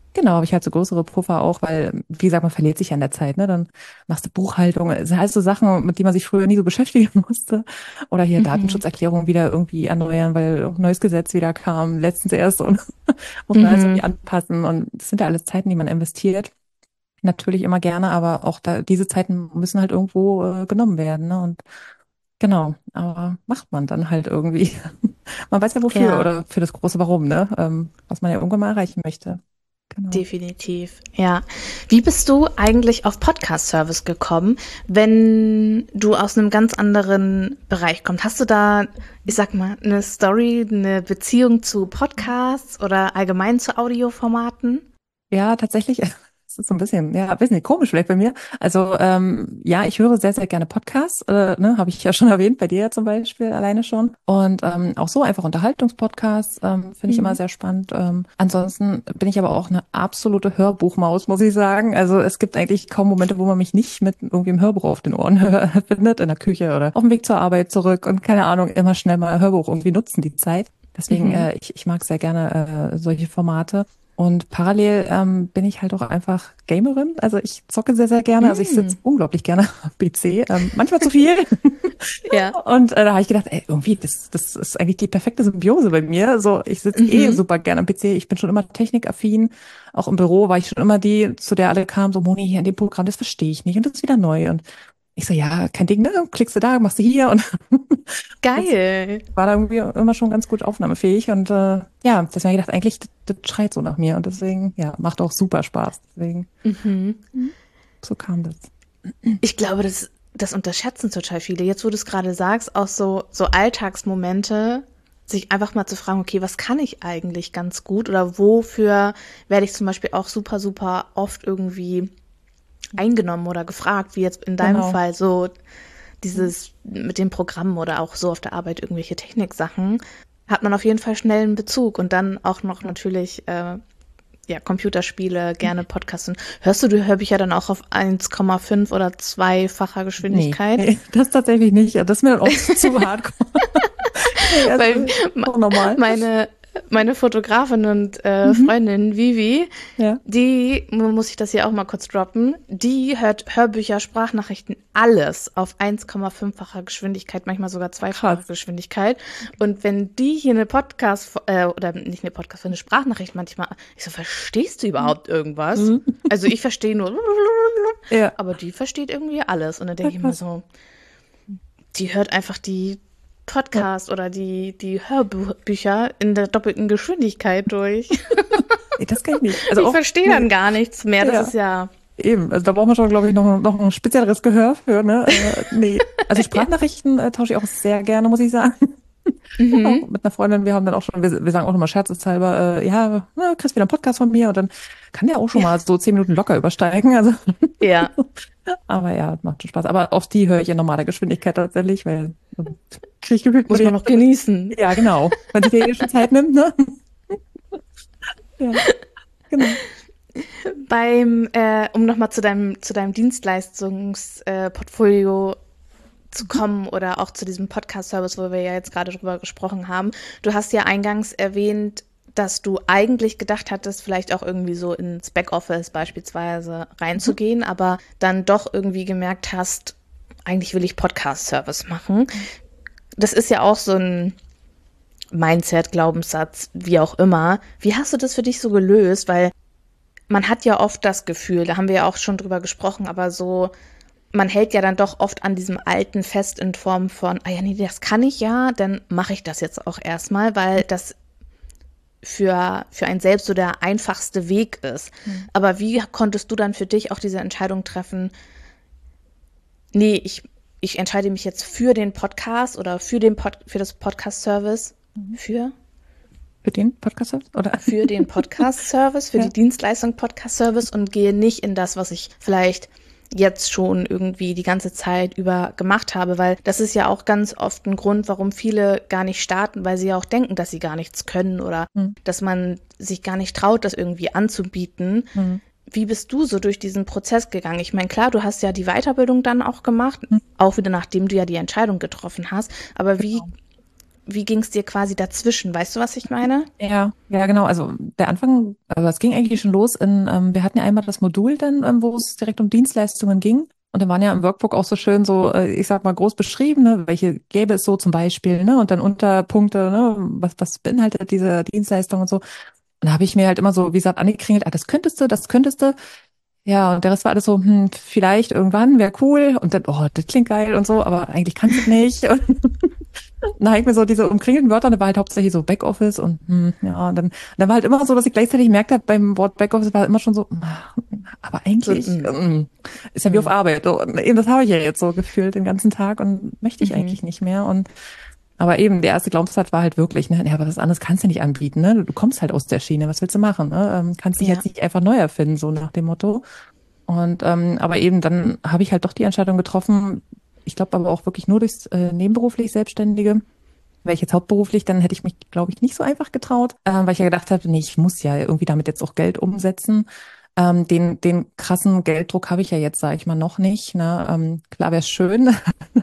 C: Genau, habe ich halt so größere Puffer auch, weil, wie gesagt, man verliert sich ja in der Zeit, ne? Dann machst du Buchhaltung, es sind halt so Sachen, mit denen man sich früher nie so beschäftigen musste. Oder hier
A: Mhm.
C: Datenschutzerklärung wieder irgendwie erneuern, weil ein neues Gesetz wieder kam, letztens erst und muss man alles
A: Mhm.
C: irgendwie anpassen. Und das sind ja alles Zeiten, die man investiert. Natürlich immer gerne, aber auch da, diese Zeiten müssen halt irgendwo äh, genommen werden, ne? Und genau, aber macht man dann halt irgendwie. Man weiß ja wofür
A: Ja.
C: oder für das große Warum, ne? Ähm, was man ja irgendwann mal erreichen möchte. Genau.
A: Definitiv, ja. Wie bist du eigentlich auf Podcast-Service gekommen, wenn du aus einem ganz anderen Bereich kommst? Hast du da, ich sag mal, eine Story, eine Beziehung zu Podcasts oder allgemein zu Audioformaten?
C: Ja, tatsächlich. Es ist so ein bisschen, ja, ein bisschen komisch vielleicht bei mir. Also ähm, ja, ich höre sehr, sehr gerne Podcasts, äh, ne, habe ich ja schon erwähnt, bei dir ja zum Beispiel alleine schon. Und ähm, auch so einfach Unterhaltungspodcasts ähm, finde ich immer
A: Mhm.
C: sehr spannend. Ähm, ansonsten bin ich aber auch eine absolute Hörbuchmaus, muss ich sagen. Also es gibt eigentlich kaum Momente, wo man mich nicht mit irgendwie einem Hörbuch auf den Ohren hör- findet, in der Küche oder auf dem Weg zur Arbeit zurück und keine Ahnung, immer schnell mal ein Hörbuch irgendwie nutzen die Zeit. Deswegen,
A: Mhm.
C: äh, ich, ich mag sehr gerne äh, solche Formate. Und parallel ähm, bin ich halt auch einfach Gamerin. Also ich zocke sehr, sehr gerne. Also ich sitze
A: Mhm.
C: unglaublich gerne am P C. Ähm, manchmal zu viel.
A: Ja.
C: Und äh, da habe ich gedacht, ey, irgendwie, das, das ist eigentlich die perfekte Symbiose bei mir. So, ich sitze eh
A: Mhm.
C: super gerne am P C. Ich bin schon immer technikaffin. Auch im Büro war ich schon immer die, zu der alle kamen, so, Moni, hier in dem Programm, das verstehe ich nicht. Und das ist wieder neu. Und ich so, ja, kein Ding, ne? Klickst du da, machst du hier. Und das
A: Geil.
C: war da irgendwie immer schon ganz gut aufnahmefähig und äh, ja, deswegen habe ich gedacht, eigentlich, das, das schreit so nach mir und deswegen, ja, macht auch super Spaß. Deswegen,
A: Mhm.
C: Mhm. so kam das.
A: Ich glaube, das, das unterschätzen total viele. Jetzt, wo du es gerade sagst, auch so, so Alltagsmomente, sich einfach mal zu fragen, okay, was kann ich eigentlich ganz gut oder wofür werde ich zum Beispiel auch super, super oft irgendwie eingenommen oder gefragt, wie jetzt in deinem
C: Genau.
A: Fall so dieses mit dem Programm oder auch so auf der Arbeit irgendwelche Techniksachen, hat man auf jeden Fall schnell einen Bezug und dann auch noch natürlich äh, ja, Computerspiele, gerne Podcasts. Und hörst du die Hörbücher dann auch auf eins Komma fünf oder zweifacher
C: Nee,
A: Geschwindigkeit?
C: nee, das tatsächlich nicht. Das ist mir dann auch zu hardcore. Nee,
A: Weil
C: also, auch normal.
A: meine, meine Fotografin und äh,
C: Mhm.
A: Freundin Vivi,
C: Ja,
A: die, muss ich das hier auch mal kurz droppen, die hört Hörbücher, Sprachnachrichten, alles auf eins Komma fünffacher Geschwindigkeit, manchmal sogar zweifacher
C: krass.
A: Geschwindigkeit. Und wenn die hier eine Podcast, äh, oder nicht eine Podcast, eine Sprachnachricht manchmal, ich so, verstehst du überhaupt irgendwas?
C: Mhm.
A: Also ich verstehe nur,
C: Ja,
A: aber die versteht irgendwie alles. Und dann
C: ja,
A: denke ich mir
C: krass.
A: so, die hört einfach die
C: Ja.
A: Podcast oder die, die Hörbücher in der doppelten Geschwindigkeit durch.
C: Nee, das kann ich nicht. Also
A: Ich
C: auch,
A: verstehe
C: nee,
A: dann gar nichts mehr. Das
C: ja.
A: ist ja,
C: Eben, also da braucht man schon, glaube ich, noch, noch ein spezielleres Gehör für, ne? Äh, nee. Also
A: ja.
C: Sprachnachrichten äh, tausche ich auch sehr gerne, muss ich sagen. Auch
A: Mhm.
C: mit einer Freundin, wir haben dann auch schon, wir, wir sagen auch immer scherzeshalber, äh, ja, na, kriegst wieder einen Podcast von mir und dann kann der auch schon
A: Ja.
C: mal so zehn Minuten locker übersteigen. Also,
A: Ja.
C: aber ja, macht schon Spaß. Aber auf die höre ich in normaler Geschwindigkeit tatsächlich, weil sonst kriege ich gefühlt nur
A: Muss
C: die
A: man noch
C: Hälfte mit.
A: genießen.
C: Ja, genau. Wenn sich die schon Zeit nimmt, ne? Ja, genau.
A: Beim, äh, um nochmal zu deinem, zu deinem Dienstleistungsportfolio äh, Portfolio zu kommen oder auch zu diesem Podcast-Service, wo wir ja jetzt gerade drüber gesprochen haben. Du hast ja eingangs erwähnt, dass du eigentlich gedacht hattest, vielleicht auch irgendwie so ins Backoffice beispielsweise
C: Mhm.
A: reinzugehen, aber dann doch irgendwie gemerkt hast, eigentlich will ich Podcast-Service machen. Das ist ja auch so ein Mindset, Glaubenssatz, wie auch immer. Wie hast du das für dich so gelöst? Weil man hat ja oft das Gefühl, da haben wir ja auch schon drüber gesprochen, aber so, man hält ja dann doch oft an diesem Alten fest in Form von, ah ja, nee, das kann ich ja, dann mache ich das jetzt auch erstmal, weil das für, für einen selbst so der einfachste Weg ist.
C: Mhm.
A: Aber wie konntest du dann für dich auch diese Entscheidung treffen, nee, ich, ich entscheide mich jetzt für den Podcast oder für den Pod, für das Podcast-Service,
C: Mhm.
A: für,
C: Für den Podcast oder?
A: für den Podcast-Service, für
C: Ja.
A: die Dienstleistung Podcast-Service und gehe nicht in das, was ich vielleicht jetzt schon irgendwie die ganze Zeit über gemacht habe, weil das ist ja auch ganz oft ein Grund, warum viele gar nicht starten, weil sie ja auch denken, dass sie gar nichts können oder
C: Mhm.
A: dass man sich gar nicht traut, das irgendwie anzubieten.
C: Mhm.
A: Wie bist du so durch diesen Prozess gegangen? Ich meine, klar, du hast ja die Weiterbildung dann auch gemacht,
C: Mhm.
A: auch wieder nachdem du ja die Entscheidung getroffen hast, aber wie,
C: Genau.
A: wie ging es dir quasi dazwischen? Weißt du, was ich meine?
C: Ja, ja, genau. Also der Anfang, also es ging eigentlich schon los in, ähm, wir hatten ja einmal das Modul dann, ähm, wo es direkt um Dienstleistungen ging. Und dann waren ja im Workbook auch so schön so, äh, ich sag mal, groß beschrieben, ne, welche gäbe es so zum Beispiel, ne, und dann Unterpunkte, ne, was, was beinhaltet diese Dienstleistung und so. Und da habe ich mir halt immer so, wie gesagt, angekringelt, ah, das könntest du, das könntest du. Ja, und der Rest war alles so, hm, vielleicht irgendwann, wäre cool. Und dann, oh, das klingt geil und so, aber eigentlich kannst du es nicht. Und dann habe ich mir so diese umkringelten Wörter, da war halt hauptsächlich so Backoffice und hm, ja, und dann, dann war halt immer so, dass ich gleichzeitig gemerkt habe, beim Wort Backoffice war immer schon so, ah, aber eigentlich
A: So, mm.
C: ähm, ist ja wie auf Arbeit. So, und eben das habe ich ja jetzt so gefühlt den ganzen Tag und möchte ich
A: Mhm.
C: eigentlich nicht mehr. Und aber eben, der erste Glaubenssatz war halt wirklich, ne, ja, aber was anderes kannst du nicht anbieten, ne? Du kommst halt aus der Schiene, was willst du machen, ne? Ähm, kannst dich
A: Ja.
C: jetzt nicht einfach neu erfinden, so nach dem Motto. Und ähm, aber eben dann habe ich halt doch die Entscheidung getroffen, ich glaube aber auch wirklich nur durchs äh, nebenberuflich Selbstständige. Wäre ich jetzt hauptberuflich, dann hätte ich mich, glaube ich, nicht so einfach getraut, äh, weil ich ja gedacht habe, nee, ich muss ja irgendwie damit jetzt auch Geld umsetzen. Ähm, den, den krassen Gelddruck habe ich ja jetzt, sage ich mal, noch nicht. Ne? Ähm, klar wäre es schön,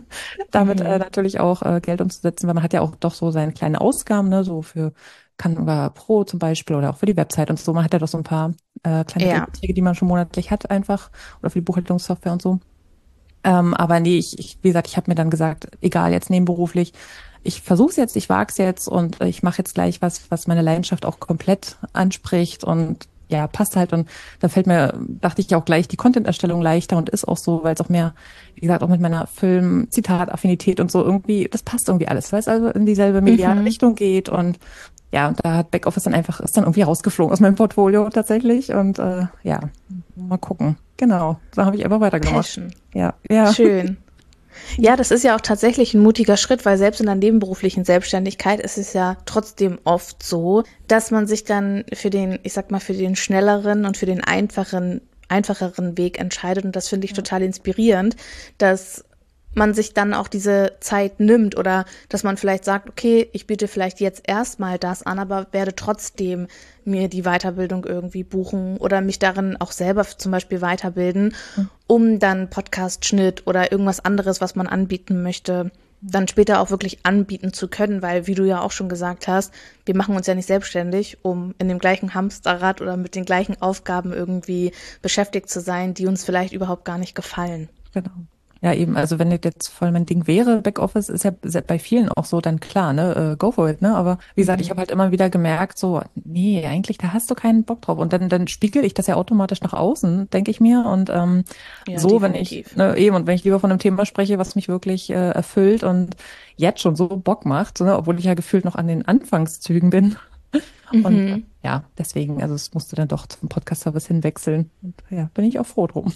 C: damit
A: Mhm.
C: äh, natürlich auch äh, Geld umzusetzen, weil man hat ja auch doch so seine kleinen Ausgaben, ne, so für Canva Pro zum Beispiel oder auch für die Website und so. Man hat ja doch so ein paar äh, kleine
A: Ja.
C: Beträge, die man schon monatlich hat einfach oder für die Buchhaltungssoftware und so. Ähm, aber nee, ich, ich, wie gesagt, ich habe mir dann gesagt, egal, jetzt nebenberuflich, ich versuche es jetzt, ich wage es jetzt und äh, ich mache jetzt gleich was, was meine Leidenschaft auch komplett anspricht und ja, passt halt. Und da fällt mir, dachte ich auch gleich, die Content-Erstellung leichter und ist auch so, weil es auch mehr, wie gesagt, auch mit meiner Film-Zitat-Affinität und so irgendwie, das passt irgendwie alles, weil es also in dieselbe mediale
A: Mhm.
C: Richtung geht und ja, und da hat Backoffice dann einfach, ist dann irgendwie rausgeflogen aus meinem Portfolio tatsächlich und äh, ja, mal gucken. Genau, da habe ich einfach weitergemacht.
A: Passion.
C: Ja, ja.
A: Schön. Ja, das ist ja auch tatsächlich ein mutiger Schritt, weil selbst in der nebenberuflichen Selbstständigkeit ist es ja trotzdem oft so, dass man sich dann für den, ich sag mal, für den schnelleren und für den einfachen, einfacheren Weg entscheidet. Und das finde ich total inspirierend, dass man sich dann auch diese Zeit nimmt oder dass man vielleicht sagt, okay, ich biete vielleicht jetzt erstmal das an, aber werde trotzdem mir die Weiterbildung irgendwie buchen oder mich darin auch selber zum Beispiel weiterbilden, um dann Podcast-Schnitt oder irgendwas anderes, was man anbieten möchte, dann später auch wirklich anbieten zu können, weil, wie du ja auch schon gesagt hast, wir machen uns ja nicht selbstständig, um in dem gleichen Hamsterrad oder mit den gleichen Aufgaben irgendwie beschäftigt zu sein, die uns vielleicht überhaupt gar nicht gefallen.
C: Genau. Ja, eben, also wenn das jetzt voll mein Ding wäre, Backoffice ist ja bei vielen auch so, dann klar, ne, go for it, ne, aber wie gesagt, ich habe halt immer wieder gemerkt, so, nee, eigentlich, da hast du keinen Bock drauf und dann, dann spiegel ich das ja automatisch nach außen, denke ich mir und ähm,
A: Ja,
C: so, wenn ich,
A: definitiv.
C: ne, eben, und wenn ich lieber von einem Thema spreche, was mich wirklich äh, erfüllt und jetzt schon so Bock macht, so, ne, obwohl ich ja gefühlt noch an den Anfangszügen bin und äh,
A: Mhm.
C: ja, deswegen, also es musste dann doch zum Podcast-Service hinwechseln und ja, bin ich auch froh drum.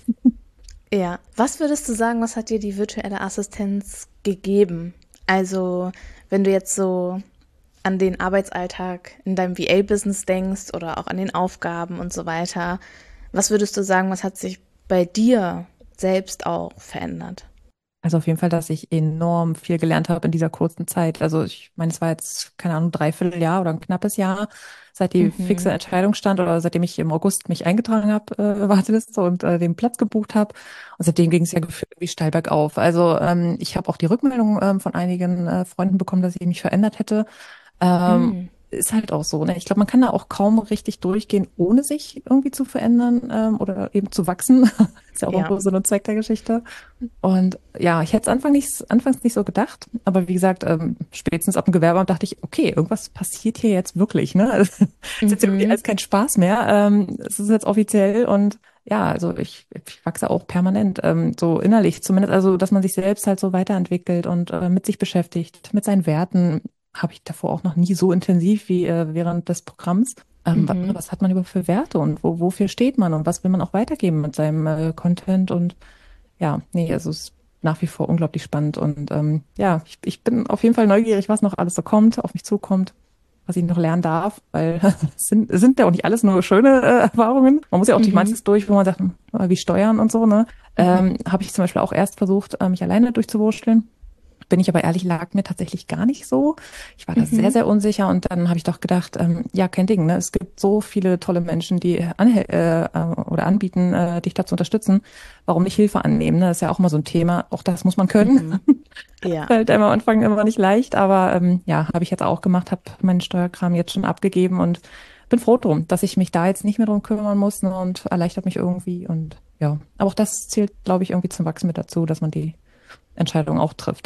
A: Ja, was würdest du sagen, was hat dir die virtuelle Assistenz gegeben? Also, wenn du jetzt so an den Arbeitsalltag in deinem V A-Business denkst oder auch an den Aufgaben und so weiter, was würdest du sagen, was hat sich bei dir selbst auch verändert?
C: Also auf jeden Fall, dass ich enorm viel gelernt habe in dieser kurzen Zeit. Also ich meine, es war jetzt, keine Ahnung, dreiviertel Jahr oder ein knappes Jahr, seit die fixe
A: Mhm.
C: Entscheidung stand oder seitdem ich im August mich eingetragen habe, äh, Warteliste und äh, den Platz gebucht habe. Und seitdem ging es ja gefühlt wie steil bergauf. Also ähm, ich habe auch die Rückmeldung ähm, von einigen äh, Freunden bekommen, dass ich mich verändert hätte. Ähm,
A: Mhm.
C: Ist halt auch so, ne? Ich glaube, man kann da auch kaum richtig durchgehen, ohne sich irgendwie zu verändern ähm, oder eben zu wachsen. Ist ja auch
A: Ja.
C: irgendwo so ein Zweck der Geschichte. Und ja, ich hätte es Anfang nicht, anfangs nicht so gedacht, aber wie gesagt, ähm, spätestens ab dem Gewerbeamt dachte ich, okay, irgendwas passiert hier jetzt wirklich, ne? Es ist jetzt irgendwie
A: Mhm.
C: alles kein Spaß mehr. Ähm, es ist jetzt offiziell und ja, also ich, ich wachse auch permanent, ähm, so innerlich zumindest, also dass man sich selbst halt so weiterentwickelt und äh, mit sich beschäftigt, mit seinen Werten, habe ich davor auch noch nie so intensiv wie äh, während des Programms. Ähm, wa-
A: Mhm.
C: was hat man überhaupt für Werte und wo, wofür steht man und was will man auch weitergeben mit seinem äh, Content und ja, nee, also es ist nach wie vor unglaublich spannend und ähm, ja, ich, ich bin auf jeden Fall neugierig, was noch alles so kommt, auf mich zukommt, was ich noch lernen darf, weil es sind, es sind ja auch nicht alles nur schöne äh, Erfahrungen. Man muss ja auch durch
A: Mhm.
C: manches durch, wo man sagt, hm, wie Steuern und so, ne? Ähm, habe ich zum Beispiel auch erst versucht, äh, mich alleine durchzuwurschteln. bin ich aber ehrlich, lag mir tatsächlich gar nicht so. Ich war da sehr,
A: Mhm.
C: sehr unsicher und dann habe ich doch gedacht, ähm, ja, kein Ding, ne? Es gibt so viele tolle Menschen, die anhel äh, äh, oder anbieten, äh, dich da zu unterstützen. Warum nicht Hilfe annehmen? Ne? Das ist ja auch mal so ein Thema. Auch das muss man können.
A: Mhm. Ja.
C: Fällt einem am Anfang immer nicht leicht, aber ähm, ja, habe ich jetzt auch gemacht, habe meinen Steuerkram jetzt schon abgegeben und bin froh drum, dass ich mich da jetzt nicht mehr drum kümmern muss, ne, und erleichtert mich irgendwie und ja, aber auch das zählt, glaube ich, irgendwie zum Wachsen mit dazu, dass man die Entscheidung auch trifft.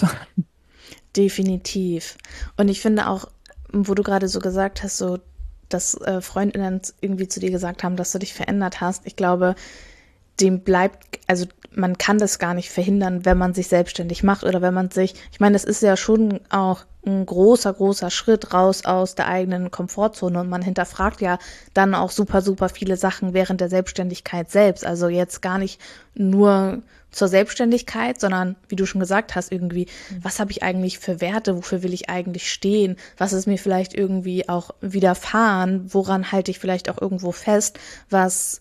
A: Definitiv. Und ich finde auch, wo du gerade so gesagt hast, so, dass äh, Freundinnen irgendwie zu dir gesagt haben, dass du dich verändert hast. Ich glaube, dem bleibt, also man kann das gar nicht verhindern, wenn man sich selbstständig macht oder wenn man sich, ich meine, das ist ja schon auch ein großer, großer Schritt raus aus der eigenen Komfortzone und man hinterfragt ja dann auch super, super viele Sachen während der Selbstständigkeit selbst. Also jetzt gar nicht nur zur Selbstständigkeit, sondern wie du schon gesagt hast, irgendwie, was habe ich eigentlich für Werte, wofür will ich eigentlich stehen, was ist mir vielleicht irgendwie auch widerfahren, woran halte ich vielleicht auch irgendwo fest, was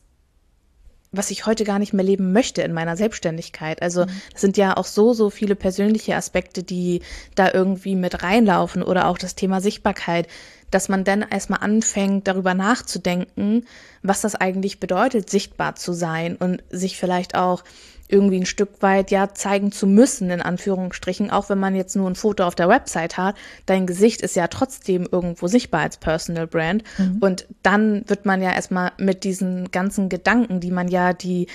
A: was ich heute gar nicht mehr leben möchte in meiner Selbstständigkeit. Also das sind ja auch so, so viele persönliche Aspekte, die da irgendwie mit reinlaufen oder auch das Thema Sichtbarkeit, dass man dann erstmal anfängt, darüber nachzudenken, was das eigentlich bedeutet, sichtbar zu sein und sich vielleicht auch irgendwie ein Stück weit ja zeigen zu müssen, in Anführungsstrichen, auch wenn man jetzt nur ein Foto auf der Website hat, dein Gesicht ist ja trotzdem irgendwo sichtbar als Personal Brand.
C: Mhm.
A: Und dann wird man ja erstmal mit diesen ganzen Gedanken, die man ja die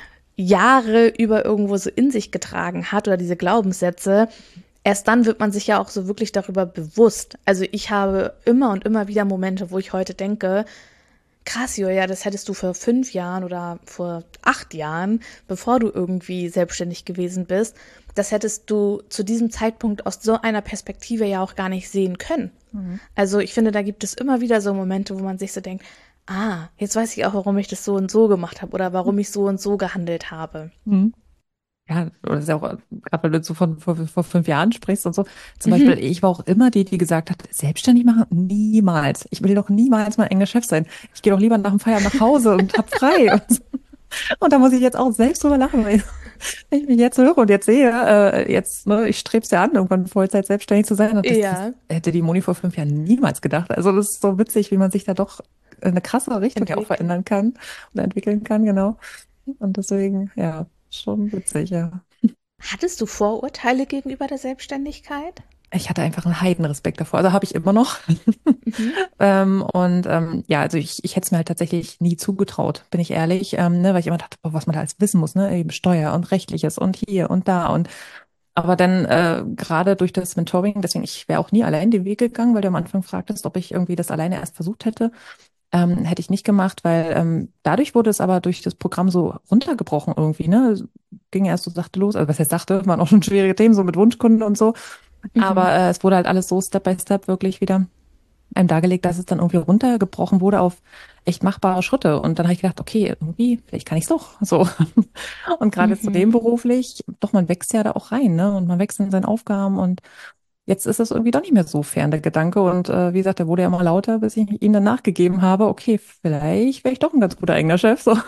A: Jahre über irgendwo so in sich getragen hat oder diese Glaubenssätze, erst dann wird man sich ja auch so wirklich darüber bewusst. Also ich habe immer und immer wieder Momente, wo ich heute denke, krass, Julia, das hättest du vor fünf Jahren oder vor acht Jahren, bevor du irgendwie selbstständig gewesen bist, das hättest du zu diesem Zeitpunkt aus so einer Perspektive ja auch gar nicht sehen können.
C: Mhm.
A: Also ich finde, da gibt es immer wieder so Momente, wo man sich so denkt, ah, jetzt weiß ich auch, warum ich das so und so gemacht habe oder warum ich so und so gehandelt habe.
C: Mhm. Ja, oder das ist ja auch, äh, gerade weil du so von vor, vor fünf Jahren sprichst und so. Zum Beispiel,
A: Mhm.
C: ich war auch immer die, die gesagt hat, selbstständig machen? Niemals. Ich will doch niemals mein enger Chef sein. Ich gehe doch lieber nach dem Feierabend nach Hause und hab frei. Und, so. Und da muss ich jetzt auch selbst drüber lachen, weil ich mich jetzt höre und jetzt sehe, äh, jetzt, ne, ich streb's ja an, irgendwann Vollzeit selbstständig zu sein. Und das, das
A: Ja,
C: hätte die Moni vor fünf Jahren niemals gedacht. Also das ist so witzig, wie man sich da doch eine krasse Richtung ja auch
A: entwickelt.
C: verändern kann oder entwickeln kann, genau. Und deswegen, ja, schon witzig, ja.
A: Hattest du Vorurteile gegenüber der Selbstständigkeit?
C: Ich hatte einfach einen Heidenrespekt davor. Also habe ich immer noch.
A: Mhm.
C: Ähm, und ähm, ja, also ich, ich hätte es mir halt tatsächlich nie zugetraut, bin ich ehrlich, ähm, ne, weil ich immer dachte, boah, was man da alles wissen muss, ne, eben Steuer und Rechtliches und hier und da und aber dann äh, gerade durch das Mentoring, deswegen ich wäre auch nie allein den Weg gegangen, weil du am Anfang fragtest, ob ich irgendwie das alleine erst versucht hätte. Ähm, hätte ich nicht gemacht, weil ähm, dadurch wurde es aber durch das Programm so runtergebrochen irgendwie, ne? Es ging erst so sachte los, also was heißt sachte, waren auch schon schwierige Themen, so mit Wunschkunden und so.
A: Mhm.
C: Aber äh, es wurde halt alles so Step by Step wirklich wieder einem dargelegt, dass es dann irgendwie runtergebrochen wurde auf echt machbare Schritte. Und dann habe ich gedacht, okay, irgendwie, vielleicht kann ich es doch so. Und gerade jetzt so
A: Mhm.
C: nebenberuflich, doch, man wächst ja da auch rein, ne? Und man wächst in seinen Aufgaben und jetzt ist das irgendwie doch nicht mehr so fern, der Gedanke. Und äh, wie gesagt, der wurde ja immer lauter, bis ich ihm dann nachgegeben habe, okay, vielleicht wäre ich doch ein ganz guter eigener Chef. So.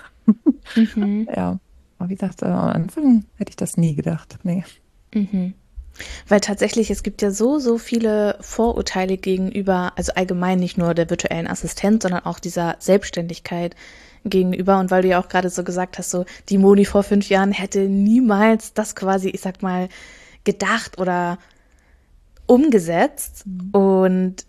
A: Mhm.
C: Ja. Aber wie gesagt, äh, am Anfang hätte ich das nie gedacht. Nee.
A: Mhm. Weil tatsächlich, es gibt ja so, so viele Vorurteile gegenüber, also allgemein nicht nur der virtuellen Assistenz, sondern auch dieser Selbstständigkeit gegenüber. Und weil du ja auch gerade so gesagt hast, so die Moni vor fünf Jahren hätte niemals das quasi, ich sag mal, gedacht oder umgesetzt.
C: Mhm.
A: Und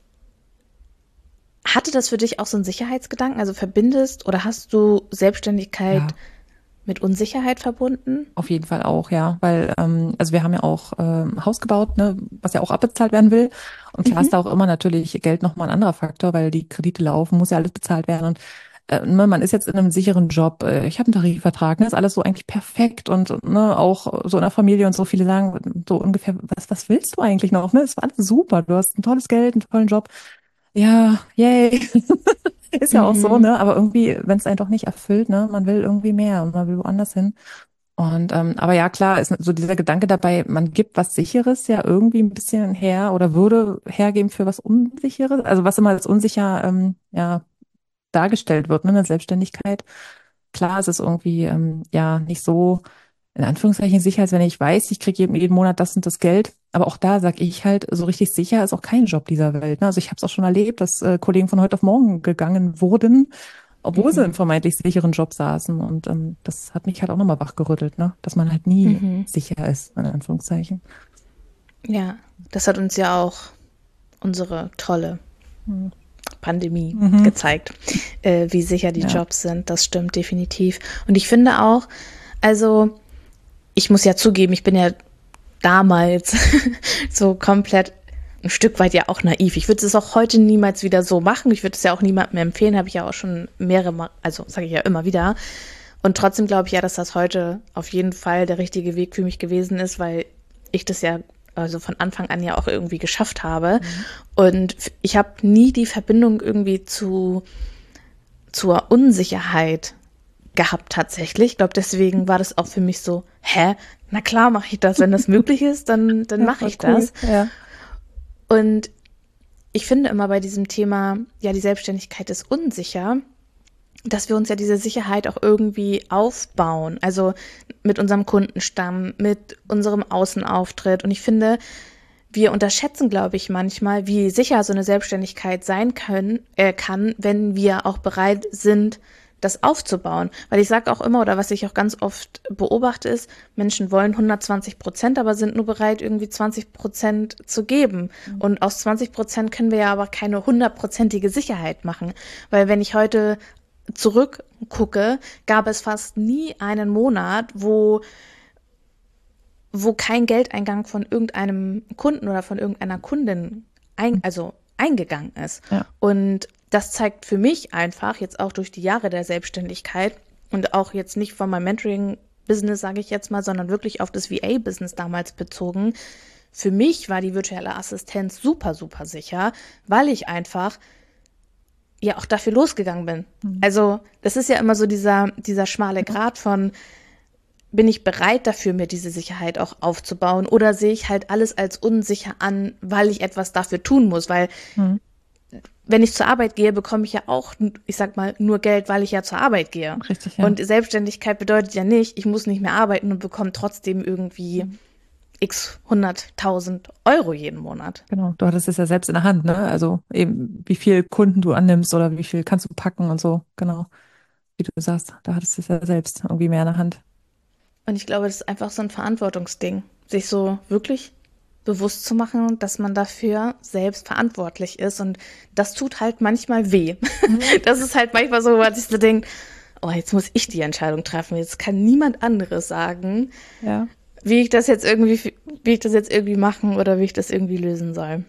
A: hatte das für dich auch so einen Sicherheitsgedanken? Also verbindest oder hast du Selbstständigkeit
C: Ja.
A: mit Unsicherheit verbunden?
C: Auf jeden Fall auch, ja, weil ähm, also wir haben ja auch ähm, Haus gebaut, ne, was ja auch abbezahlt werden will. Und klar ist
A: Mhm.
C: da auch immer natürlich Geld nochmal ein anderer Faktor, weil die Kredite laufen, muss ja alles bezahlt werden. Und äh, ne, man ist jetzt in einem sicheren Job. Äh, ich habe einen Tarifvertrag, ne, ist alles so eigentlich perfekt und ne, auch so in der Familie und so. Viele sagen so ungefähr, was was willst du eigentlich noch? Ne, es war alles super. Du hast ein tolles Geld, einen tollen Job. Ja, yay. Ist ja auch so,
A: Mhm.
C: ne? Aber irgendwie, wenn es einen doch nicht erfüllt, ne, man will irgendwie mehr und man will woanders hin. Und ähm, aber ja, klar, ist so dieser Gedanke dabei, man gibt was Sicheres ja irgendwie ein bisschen her oder würde hergeben für was Unsicheres, also was immer als unsicher ähm, ja dargestellt wird, ne, in der Selbstständigkeit. Klar, es ist irgendwie ähm, ja nicht so in Anführungszeichen sicher, als wenn ich weiß, ich kriege jeden, jeden Monat das und das Geld. aber auch da sag ich halt, so richtig sicher ist auch kein Job dieser Welt. Ne? Also ich habe es auch schon erlebt, dass äh, Kollegen von heute auf morgen gegangen wurden, obwohl sie
A: Mhm.
C: im vermeintlich sicheren Job saßen. Und ähm, das hat mich halt auch nochmal wachgerüttelt, ne? Dass man halt nie
A: Mhm.
C: sicher ist, in Anführungszeichen.
A: Ja, das hat uns ja auch unsere tolle
C: Mhm.
A: Pandemie
C: Mhm.
A: gezeigt, äh, wie sicher die
C: Ja.
A: Jobs sind. Das stimmt definitiv. Und ich finde auch, also ich muss ja zugeben, ich bin ja damals so komplett ein Stück weit ja auch naiv. Ich würde es auch heute niemals wieder so machen. Ich würde es ja auch niemandem empfehlen, habe ich ja auch schon mehrere Mal, also sage ich ja immer wieder. Und trotzdem glaube ich ja, dass das heute auf jeden Fall der richtige Weg für mich gewesen ist, weil ich das ja also von Anfang an ja auch irgendwie geschafft habe. Und ich habe nie die Verbindung irgendwie zu zur Unsicherheit gehabt tatsächlich. Ich glaube, deswegen war das auch für mich so, hä? Na klar mache ich das. Wenn das möglich ist, dann, dann
C: Ja,
A: mache
C: voll
A: ich
C: cool.
A: das.
C: Ja.
A: Und ich finde immer bei diesem Thema, ja, die Selbstständigkeit ist unsicher, dass wir uns ja diese Sicherheit auch irgendwie aufbauen. Also mit unserem Kundenstamm, mit unserem Außenauftritt. Und ich finde, wir unterschätzen, glaube ich, manchmal, wie sicher so eine Selbstständigkeit sein können, äh, kann, wenn wir auch bereit sind, das aufzubauen. Weil ich sage auch immer, oder was ich auch ganz oft beobachte, ist, Menschen wollen hundertzwanzig Prozent, aber sind nur bereit, irgendwie zwanzig Prozent zu geben. Und aus zwanzig Prozent können wir ja aber keine hundertprozentige Sicherheit machen. Weil wenn ich heute zurückgucke, gab es fast nie einen Monat, wo wo kein Geldeingang von irgendeinem Kunden oder von irgendeiner Kundin ein, also eingegangen ist.
C: Ja.
A: Und das zeigt für mich einfach, jetzt auch durch die Jahre der Selbstständigkeit und auch jetzt nicht von meinem Mentoring-Business, sage ich jetzt mal, sondern wirklich auf das V A-Business damals bezogen. Für mich war die virtuelle Assistenz super, super sicher, weil ich einfach ja auch dafür losgegangen bin.
C: Mhm.
A: Also das ist ja immer so dieser, dieser schmale Grat von, bin ich bereit dafür, mir diese Sicherheit auch aufzubauen, oder sehe ich halt alles als unsicher an, weil ich etwas dafür tun muss, weil
C: Mhm.
A: wenn ich zur Arbeit gehe, bekomme ich ja auch, ich sag mal, nur Geld, weil ich ja zur Arbeit gehe.
C: Richtig, ja.
A: Und Selbstständigkeit bedeutet ja nicht, ich muss nicht mehr arbeiten und bekomme trotzdem irgendwie x hunderttausend Euro jeden Monat.
C: Genau, du hattest es ja selbst in der Hand, ne? Also eben, wie viel Kunden du annimmst oder wie viel kannst du packen und so, genau. Wie du sagst, da hattest du es ja selbst irgendwie mehr in der Hand.
A: Und ich glaube, das ist einfach so ein Verantwortungsding, sich so wirklich bewusst zu machen, dass man dafür selbst verantwortlich ist. Und das tut halt manchmal weh. Das ist halt manchmal so, was ich so denke, oh, jetzt muss ich die Entscheidung treffen. Jetzt kann niemand anderes sagen,
C: Ja.
A: wie ich das jetzt irgendwie, wie ich das jetzt irgendwie machen oder wie ich das irgendwie lösen soll.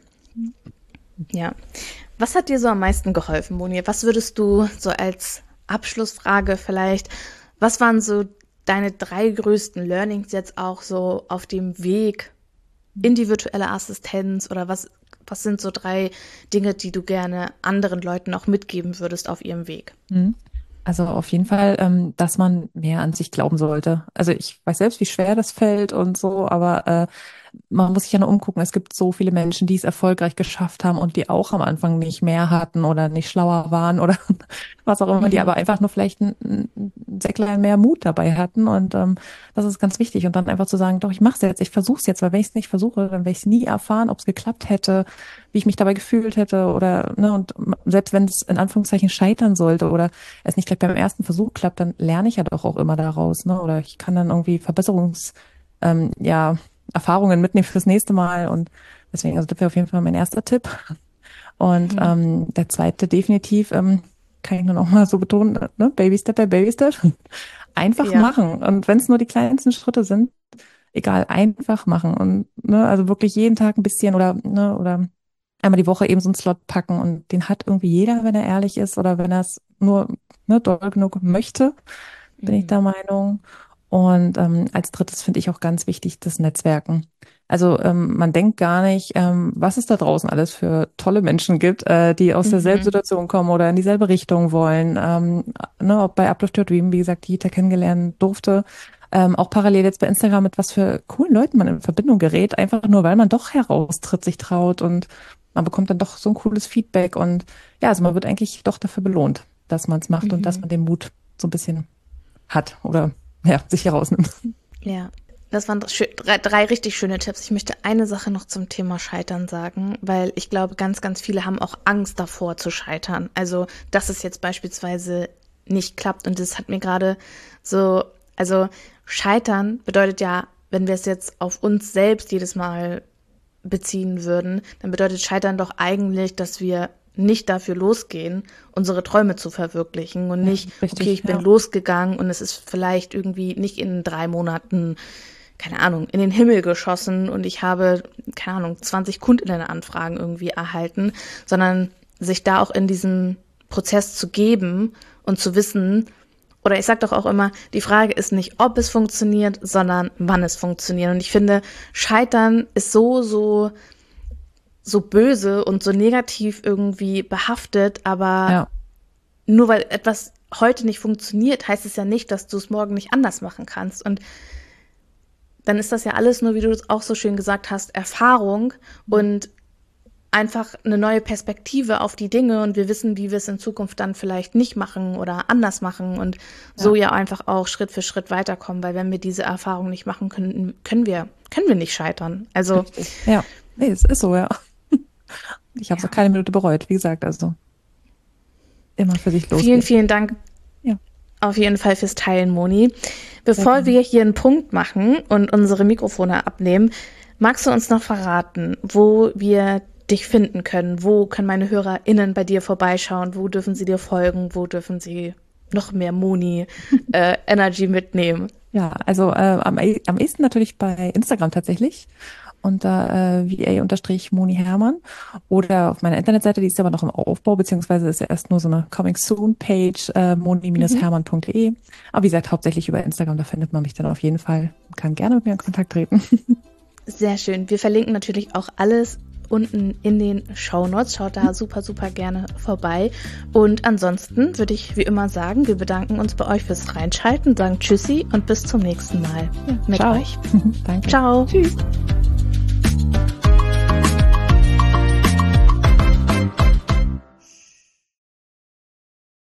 A: Ja. Was hat dir so am meisten geholfen, Moni? Was würdest du so als Abschlussfrage vielleicht, was waren so deine drei größten Learnings jetzt auch so auf dem Weg in die virtuelle Assistenz, oder was, was sind so drei Dinge, die du gerne anderen Leuten auch mitgeben würdest auf ihrem Weg?
C: Mhm. Also auf jeden Fall, ähm, dass man mehr an sich glauben sollte. Also ich weiß selbst, wie schwer das fällt und so, aber äh, man muss sich ja nur umgucken. Es gibt so viele Menschen, die es erfolgreich geschafft haben und die auch am Anfang nicht mehr hatten oder nicht schlauer waren oder was auch immer, die
A: Mhm.
C: aber einfach nur vielleicht ein, ein Säcklein mehr Mut dabei hatten. Und ähm, das ist ganz wichtig. Und dann einfach zu sagen, doch, ich mache es jetzt, ich versuche es jetzt, weil wenn ich es nicht versuche, dann werde ich es nie erfahren, ob es geklappt hätte, wie ich mich dabei gefühlt hätte oder, ne, und selbst wenn es in Anführungszeichen scheitern sollte oder es nicht gleich beim ersten Versuch klappt, dann lerne ich ja doch auch immer daraus, ne, oder ich kann dann irgendwie Verbesserungs, ähm, ja, Erfahrungen mitnehmen fürs nächste Mal und deswegen, also das wäre auf jeden Fall mein erster Tipp. Und
A: Mhm.
C: ähm, der zweite definitiv, ähm, kann ich nur noch mal so betonen, ne, Baby Step by Baby Step, einfach
A: Ja.
C: machen. Und wenn es nur die kleinsten Schritte sind, egal, einfach machen und ne, also wirklich jeden Tag ein bisschen oder ne, oder einmal die Woche eben so einen Slot packen und den hat irgendwie jeder, wenn er ehrlich ist oder wenn er es nur ne, doll genug möchte, bin ich
A: Mhm.
C: der Meinung. Und ähm, als drittes finde ich auch ganz wichtig das Netzwerken. Also ähm, man denkt gar nicht, ähm, was es da draußen alles für tolle Menschen gibt, äh, die aus derselben
A: Mhm.
C: Situation kommen oder in dieselbe Richtung wollen. Ähm, ne, ob bei Uplift Your Dream, wie gesagt, die ich da kennengelernt durfte, ähm, auch parallel jetzt bei Instagram mit was für coolen Leuten man in Verbindung gerät, einfach nur, weil man doch heraustritt, sich traut und man bekommt dann doch so ein cooles Feedback und ja, also man wird eigentlich doch dafür belohnt, dass man es macht und dass
A: Mhm.
C: man den Mut so ein bisschen hat oder ja, sich herausnimmt.
A: Ja. Das waren drei, drei richtig schöne Tipps. Ich möchte eine Sache noch zum Thema Scheitern sagen, weil ich glaube, ganz, ganz viele haben auch Angst davor zu scheitern. Also, dass es jetzt beispielsweise nicht klappt. Und das hat mir gerade so, also Scheitern bedeutet ja, wenn wir es jetzt auf uns selbst jedes Mal beziehen würden, dann bedeutet Scheitern doch eigentlich, dass wir nicht dafür losgehen, unsere Träume zu verwirklichen und nicht, ja, richtig, okay, ich bin ja. losgegangen und es ist vielleicht irgendwie nicht in drei Monaten, keine Ahnung, in den Himmel geschossen und ich habe, keine Ahnung, zwanzig Kundinnenanfragen irgendwie erhalten, sondern sich da auch in diesem Prozess zu geben und zu wissen, oder ich sage doch auch immer, die Frage ist nicht, ob es funktioniert, sondern wann es funktioniert. Und ich finde, Scheitern ist so, so, so böse und so negativ irgendwie behaftet, aber ja. nur weil etwas heute nicht funktioniert, heißt es ja nicht, dass du es morgen nicht anders machen kannst. Und dann ist das ja alles nur, wie du es auch so schön gesagt hast, Erfahrung und einfach eine neue Perspektive auf die Dinge und wir wissen, wie wir es in Zukunft dann vielleicht nicht machen oder anders machen und so ja, ja einfach auch Schritt für Schritt weiterkommen, weil wenn wir diese Erfahrung nicht machen können, können wir, können wir nicht scheitern. Also
C: ja, nee, es ist so, ja. Ich habe es ja. auch keine Minute bereut, wie gesagt, also immer für sich losgehen.
A: Vielen, vielen Dank. Ja. Auf jeden Fall fürs Teilen, Moni. Bevor wir hier einen Punkt machen und unsere Mikrofone abnehmen, magst du uns noch verraten, wo wir dich finden können? Wo können meine HörerInnen bei dir vorbeischauen? Wo dürfen sie dir folgen? Wo dürfen sie noch mehr Moni äh, Energy mitnehmen?
C: Ja, also äh, am, am ehesten natürlich bei Instagram tatsächlich unter äh, V A-Moni Hermann oder auf meiner Internetseite, die ist aber noch im Aufbau, beziehungsweise ist ja erst nur so eine Coming-Soon-Page, äh, moni hermann punkt de. Aber wie gesagt, hauptsächlich über Instagram, da findet man mich dann auf jeden Fall und kann gerne mit mir in Kontakt treten.
A: Sehr schön. Wir verlinken natürlich auch alles unten in den Shownotes. Schaut da super, super gerne vorbei. Und ansonsten würde ich wie immer sagen, wir bedanken uns bei euch fürs Reinschalten, sagen Tschüssi und bis zum nächsten Mal
C: ja,
A: mit
C: ciao.
A: euch.
C: Danke.
A: Ciao.
C: Tschüss.